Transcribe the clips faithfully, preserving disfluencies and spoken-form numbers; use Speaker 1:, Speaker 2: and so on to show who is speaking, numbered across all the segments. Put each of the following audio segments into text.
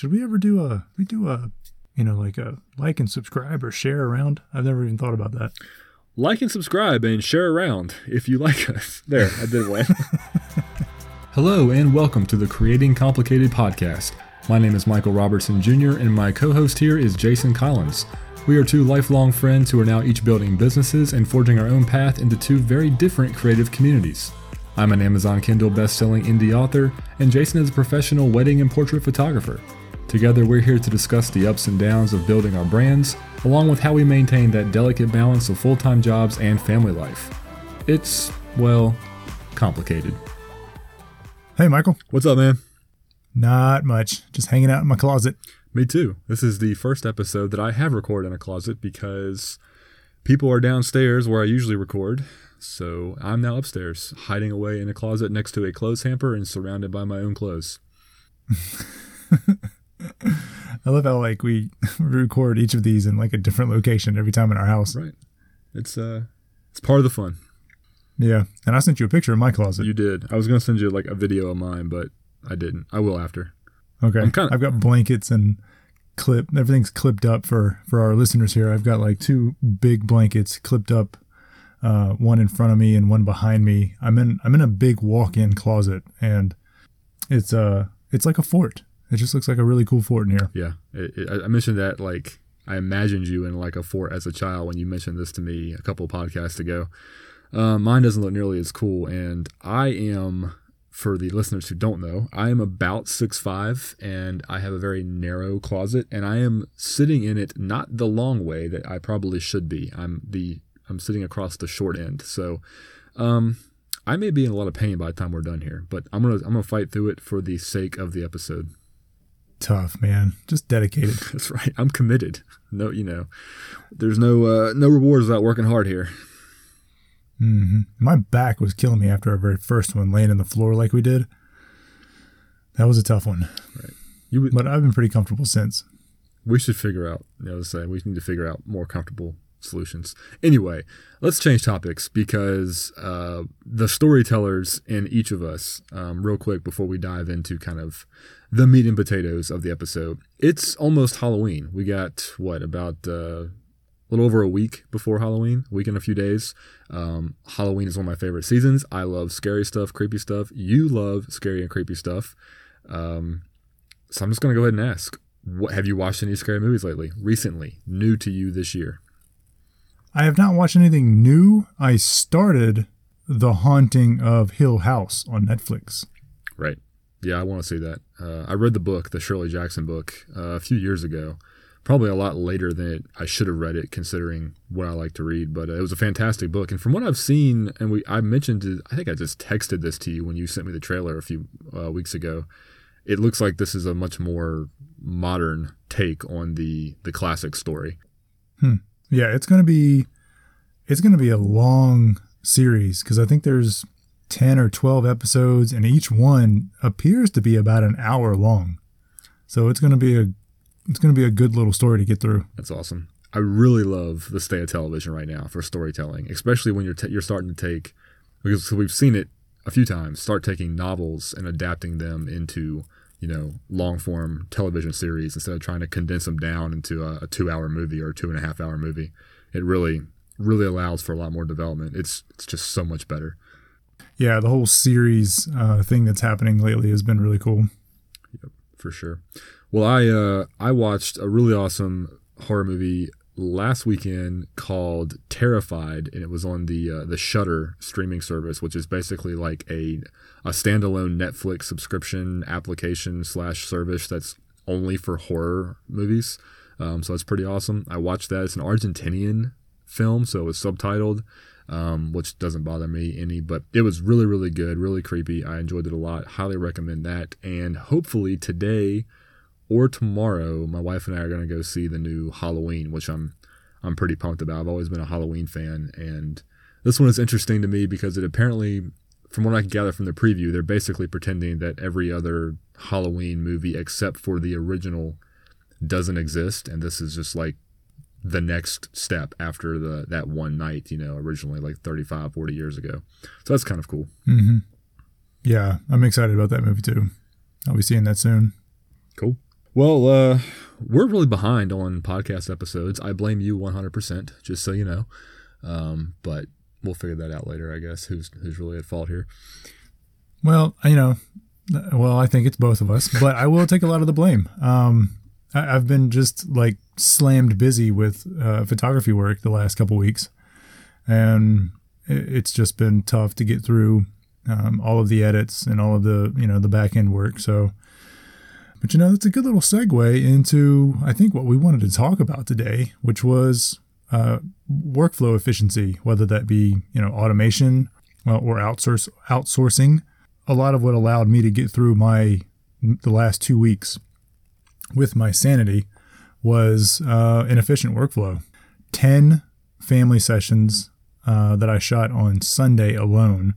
Speaker 1: should we ever do a, we do a, you know, like a like and subscribe or share around? I've never even thought about that.
Speaker 2: Like and subscribe and share around if you like us. There, I did one. Hello and welcome to the Creating Complicated podcast. My name is Michael Robertson Junior and my co-host here is Jason Collins. We are two lifelong friends who are now each building businesses and forging our own path into two very different creative communities. I'm an Amazon Kindle best-selling indie author, and Jason is a professional wedding and portrait photographer. Together, we're here to discuss the ups and downs of building our brands, along with how we maintain that delicate balance of full-time jobs and family life. It's, well, complicated.
Speaker 1: Hey, Michael.
Speaker 2: What's up, man?
Speaker 1: Not much. Just hanging out in my closet.
Speaker 2: Me too. This is the first episode that I have recorded in a closet because people are downstairs where I usually record. So I'm now upstairs, hiding away in a closet next to a clothes hamper and surrounded by my own clothes.
Speaker 1: I love how like we record each of these in like a different location every time in our house.
Speaker 2: Right. It's uh, it's part of the fun.
Speaker 1: Yeah. And I sent you a picture of my closet.
Speaker 2: You did. I was going to send you like a video of mine, but I didn't. I will after.
Speaker 1: Okay.
Speaker 2: kinda,
Speaker 1: I've got blankets and clip. Everything's clipped up for, for our listeners here. I've got like two big blankets clipped up, uh, one in front of me and one behind me. I'm in I'm in a big walk-in closet, and it's uh it's like a fort. It just looks like a really cool fort in here.
Speaker 2: Yeah. It, it, I mentioned that like I imagined you in like a fort as a child when you mentioned this to me a couple of podcasts ago. Uh, mine doesn't look nearly as cool, and I am. For the listeners who don't know, I am about six foot five and I have a very narrow closet, and I am sitting in it not the long way that I probably should be. I'm the I'm sitting across the short end. So um, I may be in a lot of pain by the time we're done here, but I'm gonna I'm gonna fight through it for the sake of the episode.
Speaker 1: Tough, man. Just dedicated.
Speaker 2: That's right. I'm committed. No, you know, there's no uh, no rewards without working hard here.
Speaker 1: Mm-hmm. My back was killing me after our very first one, laying on the floor like we did. That was a tough one.
Speaker 2: Right. You would,
Speaker 1: but I've been pretty comfortable since.
Speaker 2: We should figure out, you know, say we need to figure out more comfortable solutions. Anyway, let's change topics because uh, the storytellers in each of us, um, real quick before we dive into kind of the meat and potatoes of the episode, it's almost Halloween. We got, what, about... Uh, A little over a week before Halloween, a week and a few days. Um, Halloween is one of my favorite seasons. I love scary stuff, creepy stuff. You love scary and creepy stuff. Um, so I'm just going to go ahead and ask, what, have you watched any scary movies lately, recently, new to you this year?
Speaker 1: I have not watched anything new. I started The Haunting of Hill House on Netflix.
Speaker 2: Right. Yeah, I want to see that. Uh, I read the book, the Shirley Jackson book, uh, a few years ago. Probably a lot later than it, I should have read it, considering what I like to read. But uh, it was a fantastic book. And from what I've seen, and we I mentioned, it, I think I just texted this to you when you sent me the trailer a few uh, weeks ago. It looks like this is a much more modern take on the the classic story.
Speaker 1: Hmm. Yeah, it's gonna be it's gonna be a long series because I think there's ten or twelve episodes, and each one appears to be about an hour long. So it's gonna be a It's going to be a good little story to get through.
Speaker 2: That's awesome. I really love the state of television right now for storytelling, especially when you're t- you're starting to take, because we've seen it a few times, start taking novels and adapting them into, you know, long form television series instead of trying to condense them down into a, a two hour movie or a two and a half hour movie. It really, really allows for a lot more development. It's it's just so much better.
Speaker 1: Yeah, the whole series uh, thing that's happening lately has been really cool.
Speaker 2: Yep, for sure. Well, I uh, I watched a really awesome horror movie last weekend called Terrified, and it was on the uh, the Shudder streaming service, which is basically like a a standalone Netflix subscription application slash service that's only for horror movies. Um, so it's pretty awesome. I watched that. It's an Argentinian film, so it was subtitled, um, which doesn't bother me any, but it was really, really good, really creepy. I enjoyed it a lot. Highly recommend that. And hopefully today or tomorrow, my wife and I are going to go see the new Halloween, which I'm I'm pretty pumped about. I've always been a Halloween fan, and this one is interesting to me because it apparently, from what I can gather from the preview, they're basically pretending that every other Halloween movie except for the original doesn't exist, and this is just like the next step after the that one night, you know, originally like thirty-five, forty years ago. So that's kind of cool.
Speaker 1: Mm-hmm. Yeah, I'm excited about that movie too. I'll be seeing that soon.
Speaker 2: Cool. Well, uh, we're really behind on podcast episodes. I blame you one hundred percent, just so you know. Um, but we'll figure that out later, I guess, who's who's really at fault here.
Speaker 1: Well, you know, well, I think it's both of us, but I will take a lot of the blame. Um, I, I've been just like slammed busy with uh, photography work the last couple weeks, and it, it's just been tough to get through um, all of the edits and all of the, you know, the back end work. So, but you know, it's a good little segue into, I think, what we wanted to talk about today, which was uh, workflow efficiency, whether that be, you know, automation well, or outsource outsourcing. A lot of what allowed me to get through my the last two weeks with my sanity was uh, an efficient workflow. Ten family sessions uh, that I shot on Sunday alone,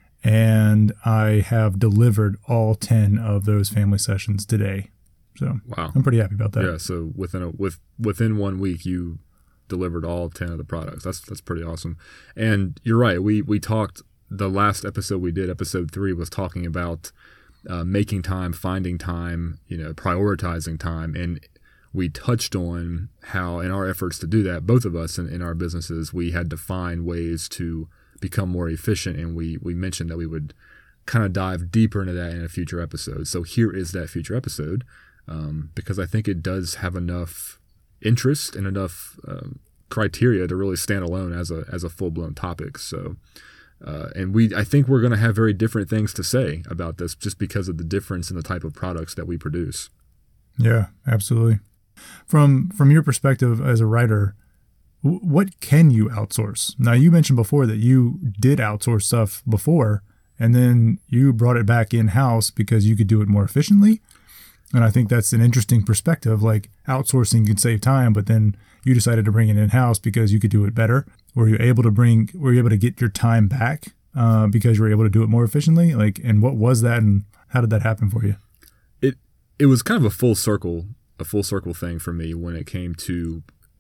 Speaker 1: and I have delivered all ten of those family sessions today. So
Speaker 2: wow,
Speaker 1: I'm pretty happy about that.
Speaker 2: Yeah. So within a with within one week, you delivered all ten of the products. That's that's pretty awesome. And you're right. We we talked. The last episode we did, episode three, was talking about uh, making time, finding time, you know, prioritizing time. And we touched on how in our efforts to do that, both of us in, in our businesses, we had to find ways to become more efficient. And we, we mentioned that we would kind of dive deeper into that in a future episode. So here is that future episode um, because I think it does have enough interest and enough uh, criteria to really stand alone as a as a full-blown topic. So Uh, and we, I think we're going to have very different things to say about this just because of the difference in the type of products that we produce.
Speaker 1: Yeah, absolutely. From from your perspective as a writer, w- what can you outsource? Now, you mentioned before that you did outsource stuff before, and then you brought it back in-house because you could do it more efficiently. And I think that's an interesting perspective. Like, outsourcing can save time, but then you decided to bring it in-house because you could do it better. Were you able to bring, were you able to get your time back uh, because you were able to do it more efficiently? Like, and what was that and how did that happen for you?
Speaker 2: It, it was kind of a full circle, a full circle thing for me when it came to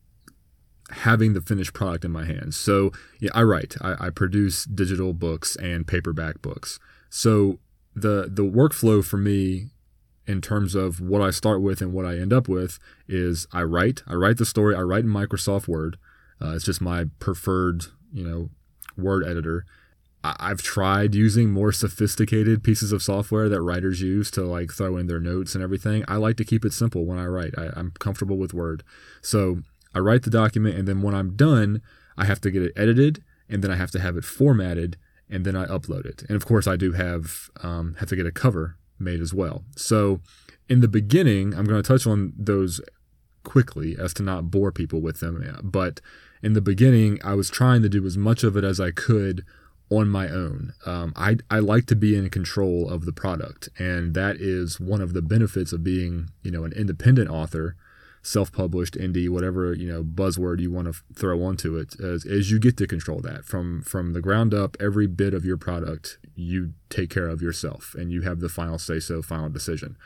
Speaker 2: having the finished product in my hands. So yeah, I write, I, I produce digital books and paperback books. So the, the workflow for me in terms of what I start with and what I end up with is I write, I write the story, I write in Microsoft Word. Uh, it's just my preferred, you know, word editor. I- I've tried using more sophisticated pieces of software that writers use to like throw in their notes and everything. I like to keep it simple when I write. I- I'm comfortable with Word. So I write the document, and then when I'm done, I have to get it edited, and then I have to have it formatted, and then I upload it. And of course, I do have um, have to get a cover made as well. So in the beginning, I'm going to touch on those quickly as to not bore people with them. But in the beginning, I was trying to do as much of it as I could on my own. Um, I, I like to be in control of the product. And that is one of the benefits of being, you know, an independent author, self-published, indie, whatever, you know, buzzword you want to throw onto it, is, is you get to control that from, from the ground up. Every bit of your product, you take care of yourself, and you have the final say-so, final decision.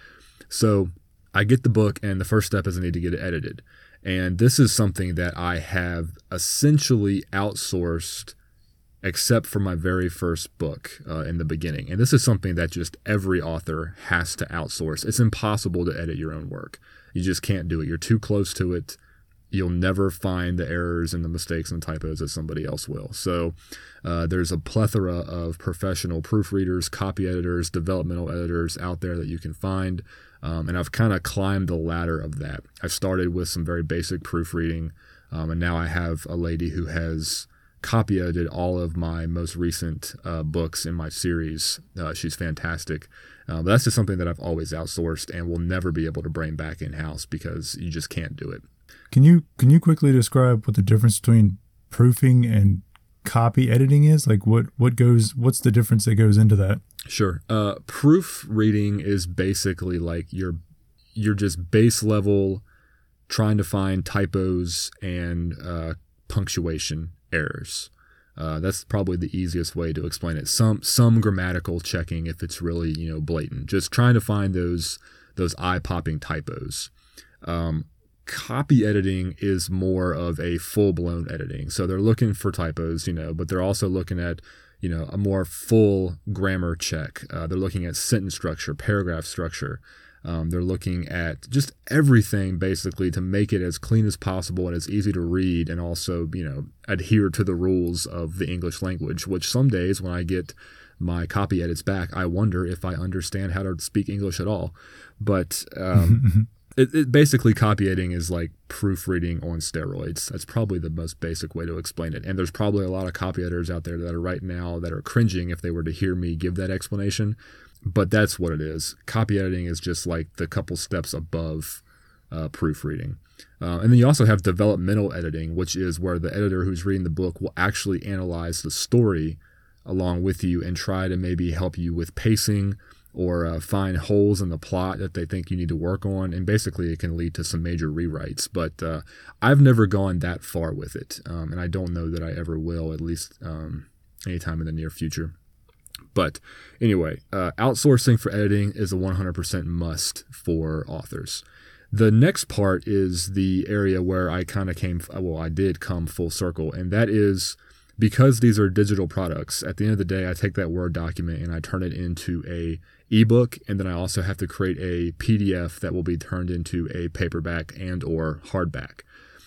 Speaker 2: So I get the book, and the first step is I need to get it edited. And this is something that I have essentially outsourced, except for my very first book uh, in the beginning. And this is something that just every author has to outsource. It's impossible to edit your own work. You just can't do it. You're too close to it. You'll never find the errors and the mistakes and typos that somebody else will. So uh, there's a plethora of professional proofreaders, copy editors, developmental editors out there that you can find. Um, and I've kind of climbed the ladder of that. I started with some very basic proofreading, um, and now I have a lady who has copy edited all of my most recent uh, books in my series. Uh, she's fantastic. Uh, but that's just something that I've always outsourced and will never be able to bring back in-house because you just can't do it.
Speaker 1: Can you can you quickly describe what the difference between proofing and copy editing is? Like what what goes what's the difference that goes into that?
Speaker 2: Sure. Uh, proofreading is basically like you're you're just base level trying to find typos and uh, punctuation errors. Uh, that's probably the easiest way to explain it. Some some grammatical checking if it's really, you know, blatant. Just trying to find those those eye-popping typos. Um, copy editing is more of a full-blown editing. So they're looking for typos, you know, but they're also looking at, you know, a more full grammar check. Uh, they're looking at sentence structure, paragraph structure. Um, they're looking at just everything basically to make it as clean as possible and as easy to read, and also, you know, adhere to the rules of the English language, which some days when I get my copy edits back, I wonder if I understand how to speak English at all. But um, it, it basically copy editing is like proofreading on steroids. That's probably the most basic way to explain it. And there's probably a lot of copy editors out there that are right now that are cringing if they were to hear me give that explanation. But that's what it is. Copy editing is just like the couple steps above uh, proofreading. Uh, and then you also have developmental editing, which is where the editor who's reading the book will actually analyze the story along with you and try to maybe help you with pacing or uh, find holes in the plot that they think you need to work on. And basically it can lead to some major rewrites. But uh, I've never gone that far with it. Um, and I don't know that I ever will, at least um, anytime in the near future. But anyway, uh, outsourcing for editing is a one hundred percent must for authors. The next part is the area where I kind of came, well, I did come full circle, and that is because these are digital products. At the end of the day, I take that Word document and I turn it into a ebook, and then I also have to create a P D F that will be turned into a paperback and or hardback.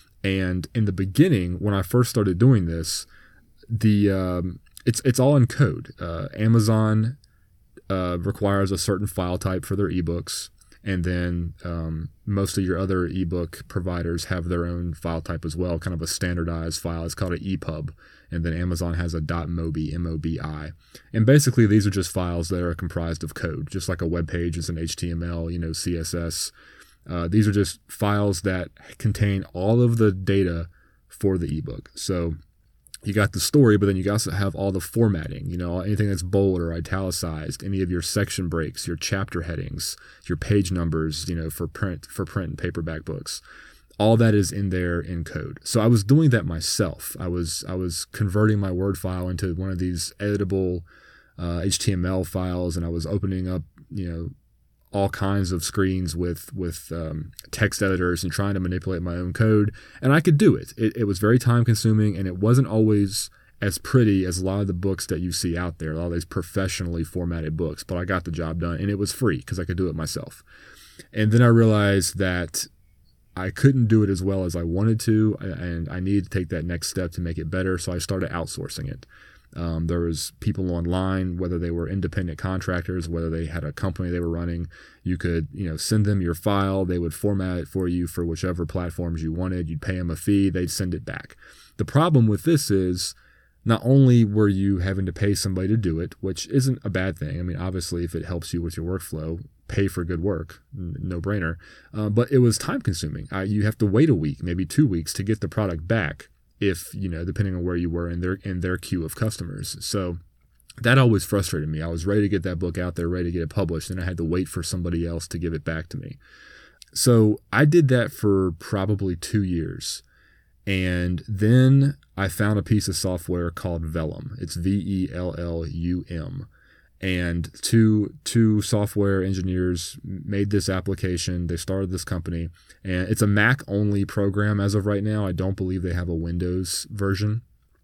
Speaker 2: And in the beginning, when I first started doing this, the um, It's it's all in code. Uh, Amazon uh, requires a certain file type for their ebooks, and then um, most of your other ebook providers have their own file type as well, kind of a standardized file. It's called an E P U B, and then Amazon has a .mobi, M O B I. And basically, these are just files that are comprised of code, just like a web page is an H T M L, you know, C S S. Uh, these are just files that contain all of the data for the ebook. So you got the story, but then you also have all the formatting, you know, anything that's bold or italicized, any of your section breaks, your chapter headings, your page numbers, you know, for print, for print and paperback books. All that is in there in code. So I was doing that myself. I was, I was converting my Word file into one of these editable uh, H T M L files, and I was opening up, you know, all kinds of screens with with um, text editors and trying to manipulate my own code. And I could do it. it. It was very time consuming, and it wasn't always as pretty as a lot of the books that you see out there, a lot of these professionally formatted books, but I got the job done, and it was free because I could do it myself. And then I realized that I couldn't do it as well as I wanted to, and I needed to take that next step to make it better, so I started outsourcing it. Um, there was people online, whether they were independent contractors, whether they had a company they were running. You could, you know, send them your file. They would format it for you for whichever platforms you wanted. You'd pay them a fee. They'd send it back. The problem with this is not only were you having to pay somebody to do it, which isn't a bad thing. I mean, obviously, if it helps you with your workflow, pay for good work, no brainer. Uh, but it was time consuming. Uh, you have to wait a week, maybe two weeks to get the product back, if, you know, depending on where you were in their in their queue of customers. So that always frustrated me. I was ready to get that book out there, ready to get it published, and I had to wait for somebody else to give it back to me. So I did that for probably two years. And then I found a piece of software called Vellum. It's V E L L U M. And two two software engineers made this application. They started this company, and it's a Mac-only program as of right now. I don't believe they have a Windows version,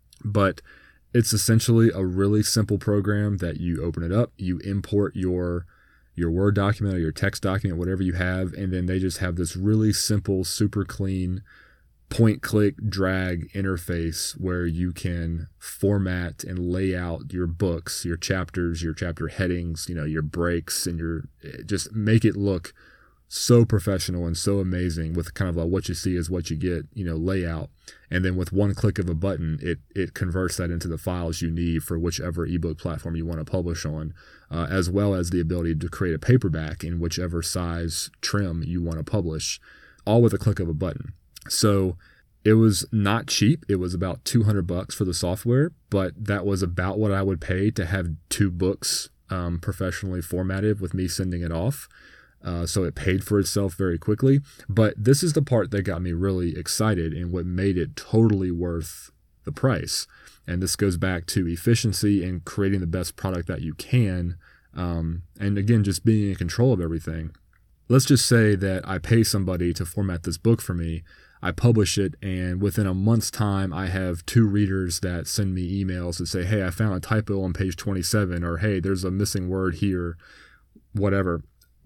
Speaker 2: but it's essentially a really simple program that you open it up, you import your your Word document or your text document, whatever you have, and then they just have this really simple, super clean point-click drag interface where you can format and lay out your books, your chapters, your chapter headings, you know, your breaks, and your just make it look so professional and so amazing with kind of like what you see is what you get, you know, layout. And then with one click of a button, it it converts that into the files you need for whichever ebook platform you want to publish on, uh, as well as the ability to create a paperback in whichever size trim you want to publish, all with a click of a button. So it was not cheap. It was about two hundred bucks for the software, but that was about what I would pay to have two books um, professionally formatted with me sending it off. Uh, so it paid for itself very quickly. But this is the part that got me really excited and what made it totally worth the price. And this goes back to efficiency and creating the best product that you can. Um, and again, just being in control of everything. Let's just say that I pay somebody to format this book for me. I publish it, and within a month's time, I have two readers that send me emails that say, hey, I found a typo on page twenty-seven, or hey, there's a missing word here, whatever.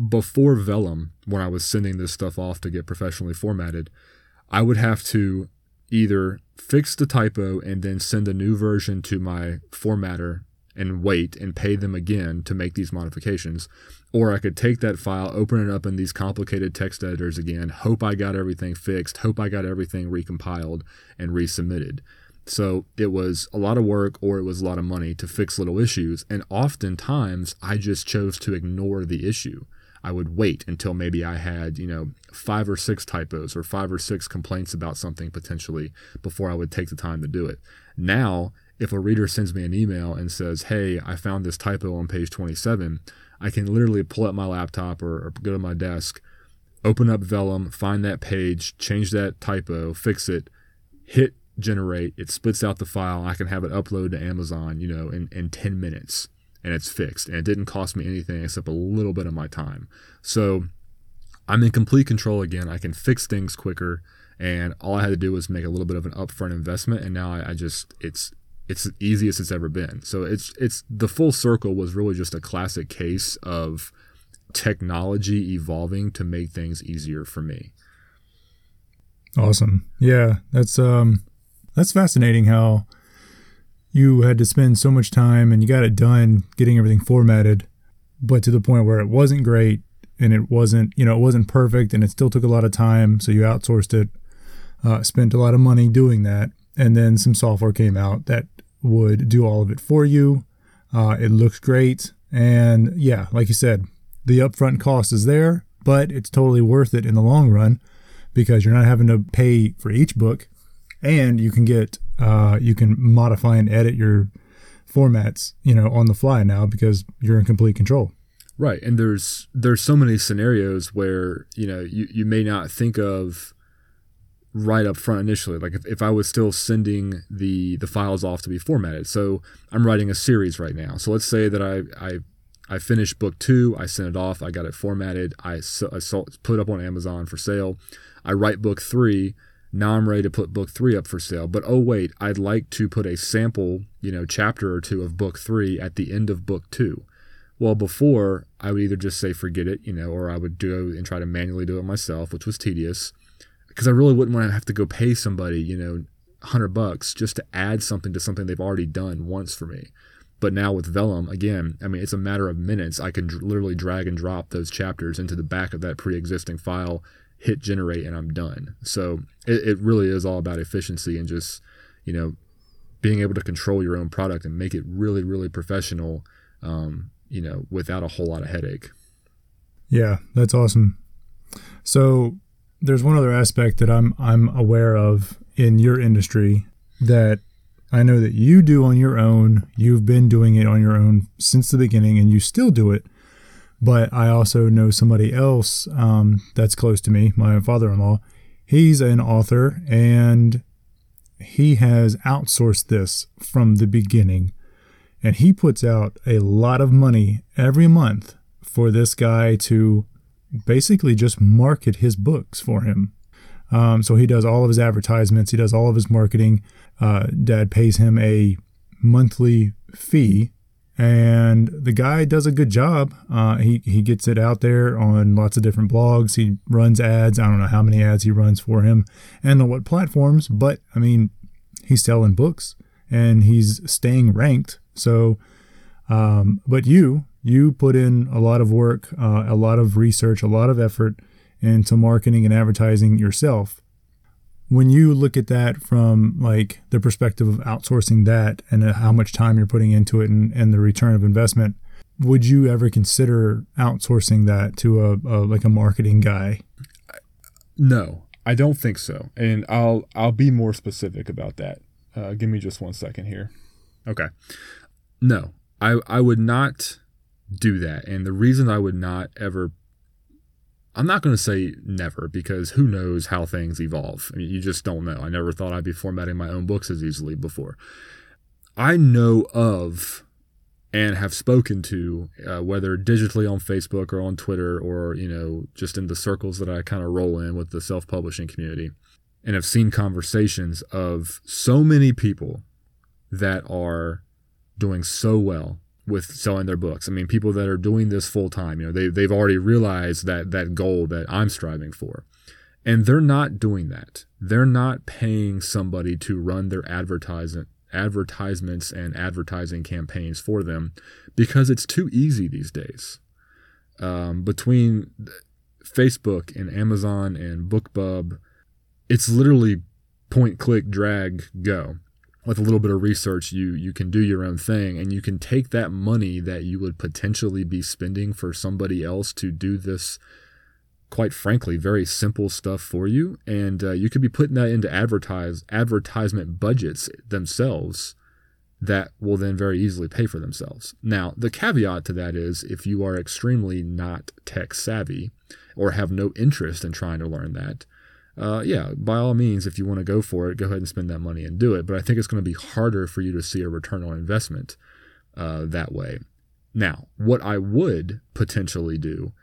Speaker 2: before Vellum, when I was sending this stuff off to get professionally formatted, I would have to either fix the typo and then send a new version to my formatter and wait and pay them again to make these modifications. Or I could take that file, open it up in these complicated text editors again, hope I got everything fixed, hope I got everything recompiled and resubmitted. So it was a lot of work, or it was a lot of money to fix little issues. And oftentimes I just chose to ignore the issue. I would wait until maybe I had, you know, five or six typos or five or six complaints about something potentially before I would take the time to do it. Now, if a reader sends me an email and says, hey, I found this typo on page twenty-seven, I can literally pull up my laptop or, or go to my desk, open up Vellum, find that page, change that typo, fix it, hit generate, it spits out the file. I can have it uploaded to Amazon, you know, in, in ten minutes. And it's fixed, and it didn't cost me anything except a little bit of my time. So I'm in complete control again. I can fix things quicker, and all I had to do was make a little bit of an upfront investment, and now I, I just it's it's the easiest it's ever been. So it's it's the full circle was really just a classic case of technology evolving to make things easier for me.
Speaker 1: Awesome. Yeah, that's um that's fascinating how you had to spend so much time and you got it done getting everything formatted, but to the point where it wasn't great and it wasn't, you know, it wasn't perfect and it still took a lot of time. So you outsourced it, uh, spent a lot of money doing that. And then some software came out that would do all of it for you. Uh, it looks great. And yeah, like you said, the upfront cost is there, but it's totally worth it in the long run because you're not having to pay for each book. And you can get, uh, you can modify and edit your formats, you know, on the fly now because you're in complete control.
Speaker 2: Right. And there's, there's so many scenarios where, you know, you, you may not think of right up front initially. Like if, if I was still sending the, the files off to be formatted. So I'm writing a series right now. So let's say that I, I, I finished book two, I sent it off, I got it formatted. I, I sold, put it up on Amazon for sale. I write book three. Now I'm ready to put book three up for sale. But oh wait, I'd like to put a sample, you know, chapter or two of book three at the end of book two. Well, before I would either just say forget it, you know, or I would go and try to manually do it myself, which was tedious because I really wouldn't want to have to go pay somebody, you know, a hundred bucks just to add something to something they've already done once for me. But now with Vellum, again, I mean, it's a matter of minutes. I can dr- literally drag and drop those chapters into the back of that pre-existing file, hit generate, and I'm done. So it, it really is all about efficiency and just, you know, being able to control your own product and make it really, really professional, um, you know, without a whole lot of headache.
Speaker 1: Yeah, that's awesome. So there's one other aspect that I'm I'm aware of in your industry that I know that you do on your own. You've been doing it on your own since the beginning, and you still do it. But I also know somebody else um, that's close to me, my father-in-law. He's an author, and he has outsourced this from the beginning. And he puts out a lot of money every month for this guy to basically just market his books for him. Um, so he does all of his advertisements. He does all of his marketing. Uh, Dad pays him a monthly fee. And the guy does a good job. Uh, he, he gets it out there on lots of different blogs. He runs ads. I don't know how many ads he runs for him and on what platforms, but I mean, he's selling books and he's staying ranked. So, um, but you, you put in a lot of work, uh, a lot of research, a lot of effort into marketing and advertising yourself. When you look at that from like the perspective of outsourcing that and how much time you're putting into it and, and the return of investment, would you ever consider outsourcing that to a, a like a marketing guy?
Speaker 2: No, I don't think so. And I'll I'll be more specific about that. Uh, give me just one second here. Okay. No, I I would not do that. And the reason I would not ever I'm not going to say never because who knows how things evolve. I mean, you just don't know. I never thought I'd be formatting my own books as easily before. I know of and have spoken to, uh, whether digitally on Facebook or on Twitter or, you know, just in the circles that I kind of roll in with the self-publishing community, and have seen conversations of so many people that are doing so well with selling their books. I mean, people that are doing this full time, you know, they, they've already realized that that goal that I'm striving for. And they're not doing that. They're not paying somebody to run their advertisement advertisements and advertising campaigns for them because it's too easy these days. Um, between Facebook and Amazon and BookBub, it's literally point, click, drag, go. With a little bit of research, you you can do your own thing, and you can take that money that you would potentially be spending for somebody else to do this, quite frankly, very simple stuff for you, and uh, you could be putting that into advertise advertisement budgets themselves that will then very easily pay for themselves. Now, the caveat to that is if you are extremely not tech savvy or have no interest in trying to learn that, uh, yeah, by all means, if you want to go for it, go ahead and spend that money and do it. But I think it's going to be harder for you to see a return on investment uh, that way. Now, what I would potentially do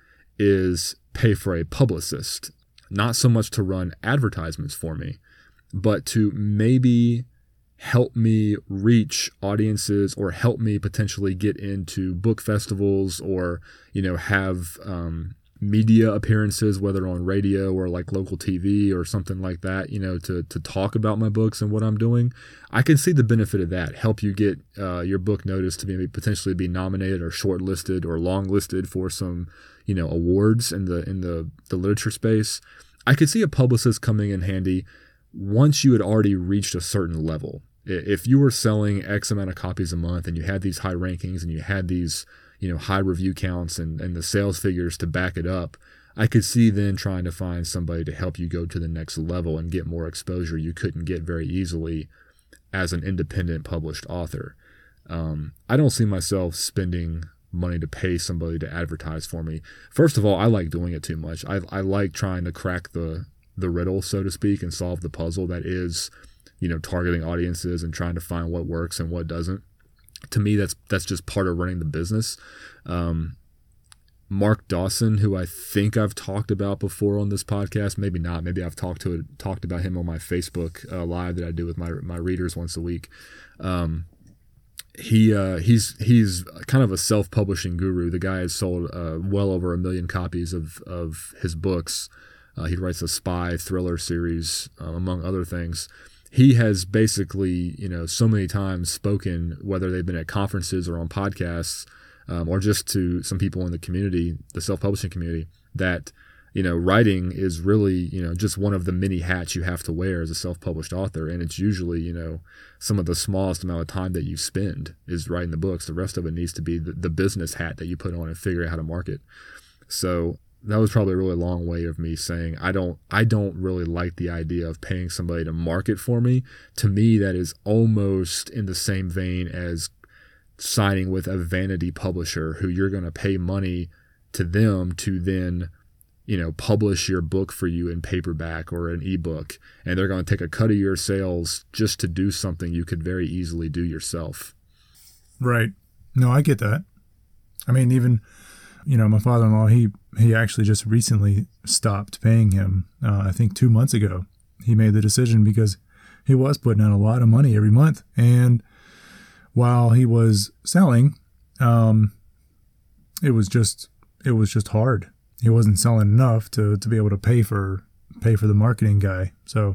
Speaker 2: is pay for a publicist, not so much to run advertisements for me, but to maybe help me reach audiences or help me potentially get into book festivals or, you know, have um, media appearances, whether on radio or like local T V or something like that, you know, to, to talk about my books and what I'm doing. I can see the benefit of that. Help you get uh, your book noticed to maybe potentially be nominated or shortlisted or longlisted for some, you know, awards in the in the, the literature space. I could see a publicist coming in handy once you had already reached a certain level. If you were selling X amount of copies a month and you had these high rankings and you had these, you know, high review counts and, and the sales figures to back it up, I could see then trying to find somebody to help you go to the next level and get more exposure you couldn't get very easily as an independent published author. Um, I don't see myself spending money to pay somebody to advertise for me. First of all, I like doing it too much. I, I like trying to crack the, the riddle, so to speak, and solve the puzzle that is, you know, targeting audiences and trying to find what works and what doesn't. To me, that's that's just part of running the business. Um, Mark Dawson, who I think I've talked about before on this podcast, maybe not. Maybe I've talked to talked about him on my Facebook uh, live that I do with my my readers once a week. Um, he uh, he's he's kind of a self-publishing guru. The guy has sold uh, well over a million copies of of his books. Uh, he writes a spy thriller series, uh, among other things. He has basically, you know, so many times spoken, whether they've been at conferences or on podcasts, um, or just to some people in the community, the self-publishing community, that, you know, writing is really, you know, just one of the many hats you have to wear as a self-published author. And it's usually, you know, some of the smallest amount of time that you spend is writing the books. The rest of it needs to be the, the business hat that you put on and figure out how to market. So that was probably a really long way of me saying I don't I don't really like the idea of paying somebody to market for me. To me, that is almost in the same vein as signing with a vanity publisher who you're going to pay money to them to then, you know, publish your book for you in paperback or an ebook, and they're going to take a cut of your sales just to do something you could very easily do yourself.
Speaker 1: Right. No, I get that. I mean, even, you know, my father-in-law, he he actually just recently stopped paying him. Uh, I think two months ago, he made the decision because he was putting out a lot of money every month. And while he was selling, um, it was just it was just hard. He wasn't selling enough to, to be able to pay for pay for the marketing guy. So,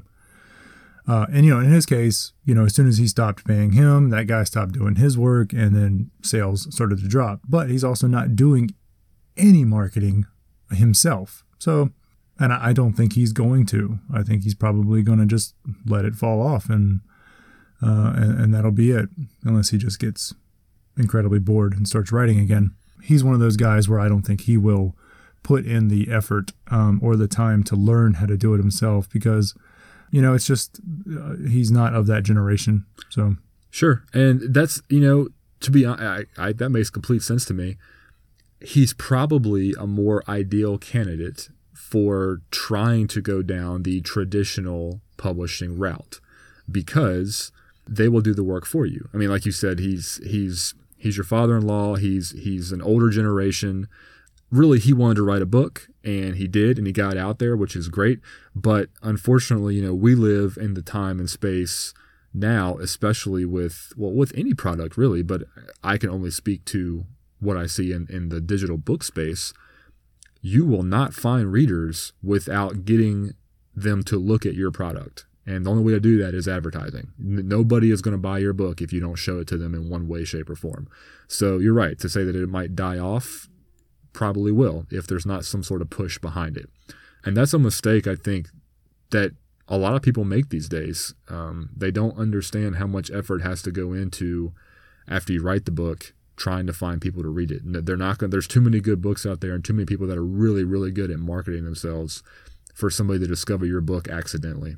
Speaker 1: uh, and you know, in his case, you know, as soon as he stopped paying him, that guy stopped doing his work, and then sales started to drop. But he's also not doing any marketing himself. So, and I don't think he's going to. I think he's probably going to just let it fall off, and, uh, and and that'll be it, unless he just gets incredibly bored and starts writing again. He's one of those guys where I don't think he will put in the effort um, or the time to learn how to do it himself, because, you know, it's just uh, he's not of that generation. So
Speaker 2: sure, and that's, you know, to be honest, I, I, that makes complete sense to me. He's probably a more ideal candidate for trying to go down the traditional publishing route, because they will do the work for you. I mean, like you said, he's he's he's your father-in-law. He's he's an older generation. Really, he wanted to write a book, and he did, and he got out there, which is great. But unfortunately, you know, we live in the time and space now, especially with, well, with any product really, but I can only speak to what I see in, in the digital book space, you will not find readers without getting them to look at your product. And the only way to do that is advertising. Nobody is going to buy your book if you don't show it to them in one way, shape, or form. So you're right to say that it might die off, probably will, if there's not some sort of push behind it. And that's a mistake, I think, that a lot of people make these days. Um, they don't understand how much effort has to go into, after you write the book, trying to find people to read it. They're not going. There's too many good books out there, and too many people that are really, really good at marketing themselves for somebody to discover your book accidentally.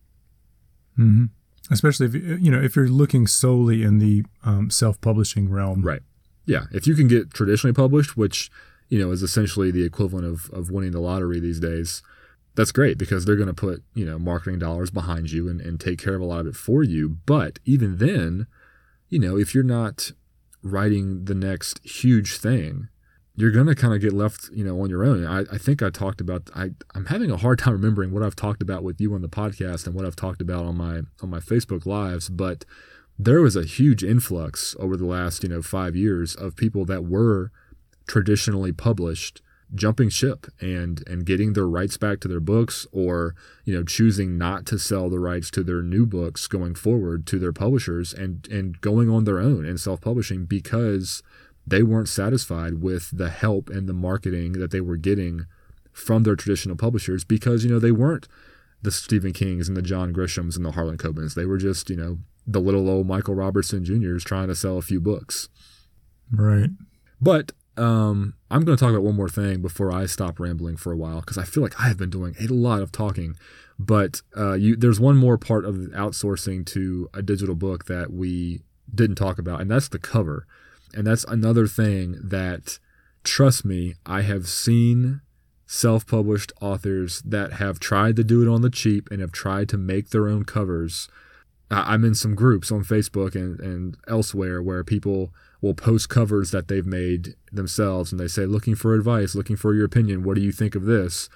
Speaker 1: Mm-hmm. Especially if you know if you're looking solely in the um, self-publishing realm,
Speaker 2: right? Yeah, if you can get traditionally published, which you know is essentially the equivalent of of winning the lottery these days, that's great because they're going to put you know marketing dollars behind you and, and take care of a lot of it for you. But even then, you know, if you're not writing the next huge thing, you're going to kind of get left, you know, on your own. I, I think I talked about, I, I'm having a hard time remembering what I've talked about with you on the podcast and what I've talked about on my, on my Facebook lives, but there was a huge influx over the last, you know, five years of people that were traditionally published jumping ship and, and getting their rights back to their books, or, you know, choosing not to sell the rights to their new books going forward to their publishers and, and going on their own and self-publishing because they weren't satisfied with the help and the marketing that they were getting from their traditional publishers because, you know, they weren't the Stephen Kings and the John Grishams and the Harlan Cobens. They were just, you know, the little old Michael Robertson Juniors trying to sell a few books.
Speaker 1: Right.
Speaker 2: But um, I'm going to talk about one more thing before I stop rambling for a while because I feel like I have been doing a lot of talking. But uh, you, there's one more part of outsourcing to a digital book that we didn't talk about, and that's the cover. And that's another thing that, trust me, I have seen self-published authors that have tried to do it on the cheap and have tried to make their own covers. I'm in some groups on Facebook and, and elsewhere where people will post covers that they've made themselves and they say, looking for advice, looking for your opinion, what do you think of this?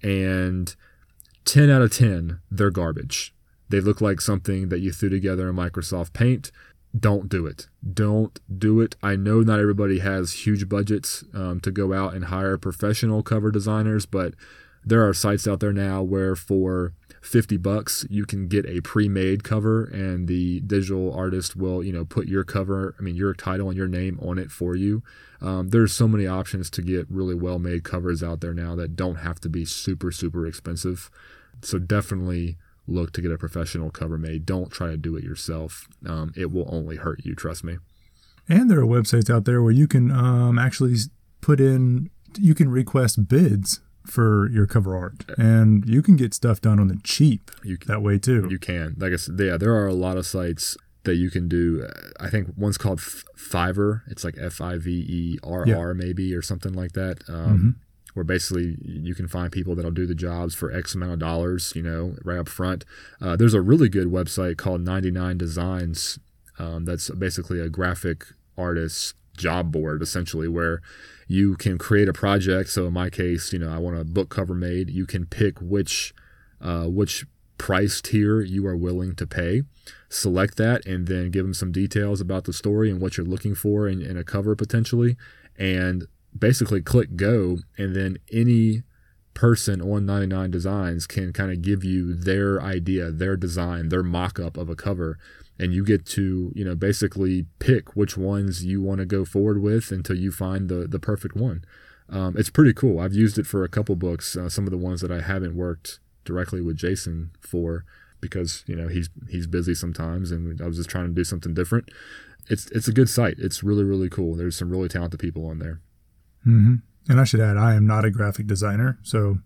Speaker 2: And ten out of ten, they're garbage. They look like something that you threw together in Microsoft Paint. Don't do it. Don't do it. I know not everybody has huge budgets um, to go out and hire professional cover designers, but there are sites out there now where for fifty bucks you can get a pre-made cover and the digital artist will, you know, put your cover, I mean, your title and your name on it for you. Um, there's so many options to get really well-made covers out there now that don't have to be super, super expensive. So definitely look to get a professional cover made. Don't try to do it yourself. Um, it will only hurt you, trust me.
Speaker 1: And there are websites out there where you can um, actually put in, you can request bids for your cover art, and you can get stuff done on the cheap
Speaker 2: you can,
Speaker 1: that way too.
Speaker 2: You can. Like I said, yeah, there are a lot of sites that you can do. I think one's called Fiverr. It's like F I V E R R yeah. maybe, or something like that. Um, mm-hmm. Where basically you can find people that'll do the jobs for X amount of dollars, you know, right up front. Uh, there's a really good website called ninety-nine Designs. Um, that's basically a graphic artist job board, essentially, where you can create a project. So in my case, you know, I want a book cover made. You can pick which uh, which price tier you are willing to pay. Select that, and then give them some details about the story and what you're looking for in, in a cover potentially, and basically click go, and then any person on ninety-nine Designs can kind of give you their idea, their design, their mock-up of a cover, and you get to, you know, basically pick which ones you want to go forward with until you find the the perfect one. Um, it's pretty cool. I've used it for a couple books, uh, some of the ones that I haven't worked directly with Jason for because, you know, he's he's busy sometimes, and I was just trying to do something different. It's it's a good site. It's really, really cool. There's some really talented people on there.
Speaker 1: Mm-hmm. And I should add, I am not a graphic designer. So,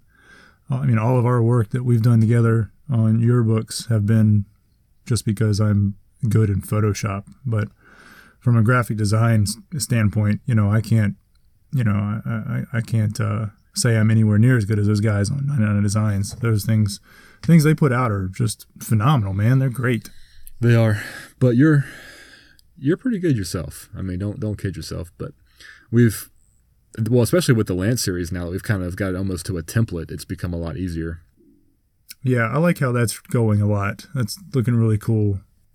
Speaker 1: I mean, all of our work that we've done together on your books have been just because I'm good in Photoshop. But from a graphic design standpoint, you know, I can't, you know, I, I, I can't uh, say I'm anywhere near as good as those guys on ninety-nine Designs. Those things, things they put out are just phenomenal, man. They're great.
Speaker 2: They are. But you're, you're pretty good yourself. I mean, don't, don't kid yourself, but we've, well, especially with the Lance series now that we've kind of got it almost to a template, it's become a lot easier.
Speaker 1: Yeah, I like how that's going a lot. That's looking really cool.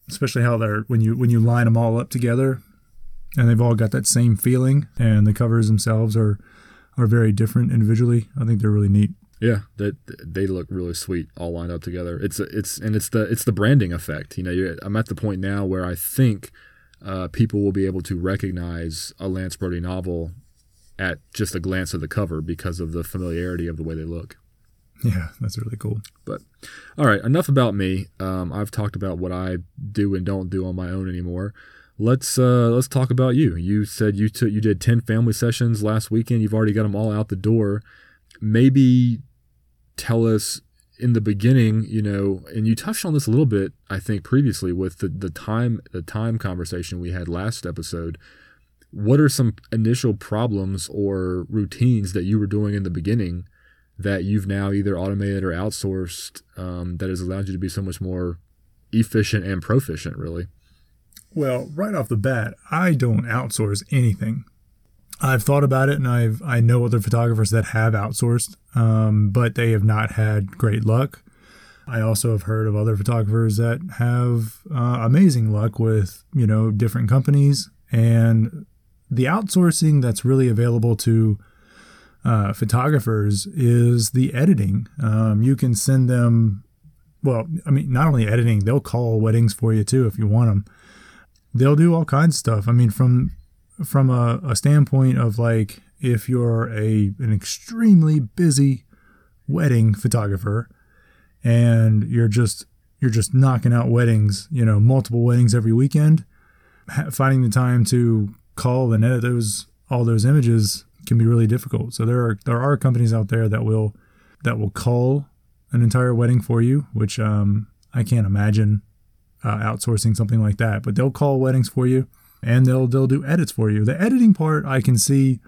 Speaker 1: especially how they're when you when you line them all up together, and they've all got that same feeling, and the covers themselves are are very different individually. I think they're really neat.
Speaker 2: Yeah, they they look really sweet all lined up together. It's it's and it's the it's the branding effect. You know, you're, I'm at the point now where I think uh, people will be able to recognize a Lance Brody novel at just a glance of the cover because of the familiarity of the way they look.
Speaker 1: Yeah, that's really cool.
Speaker 2: But all right, enough about me. Um, I've talked about what I do and don't do on my own anymore. Let's uh, let's talk about you. You said you took you did ten family sessions last weekend. You've already got them all out the door. Maybe tell us in the beginning, you know, and you touched on this a little bit, I think, previously with the, the time the time conversation we had last episode. What are some initial problems or routines that you were doing in the beginning that you've now either automated or outsourced um, that has allowed you to be so much more efficient and proficient, really?
Speaker 1: Well, right off the bat, I don't outsource anything. I've thought about it, and I've I know other photographers that have outsourced, um, but they have not had great luck. I also have heard of other photographers that have uh, amazing luck with, you know, different companies. And the outsourcing that's really available to uh, photographers is the editing. Um, you can send them, well, I mean, not only editing, they'll call weddings for you too if you want them. They'll do all kinds of stuff. I mean, from from a, a standpoint of like, if you're a an extremely busy wedding photographer and you're just you're just knocking out weddings, you know, multiple weddings every weekend, finding the time to call and edit those all those images can be really difficult. So there are there are companies out there that will that will cull an entire wedding for you, which um, I can't imagine uh, outsourcing something like that. But they'll cull weddings for you, and they'll they'll do edits for you. The editing part, I can see,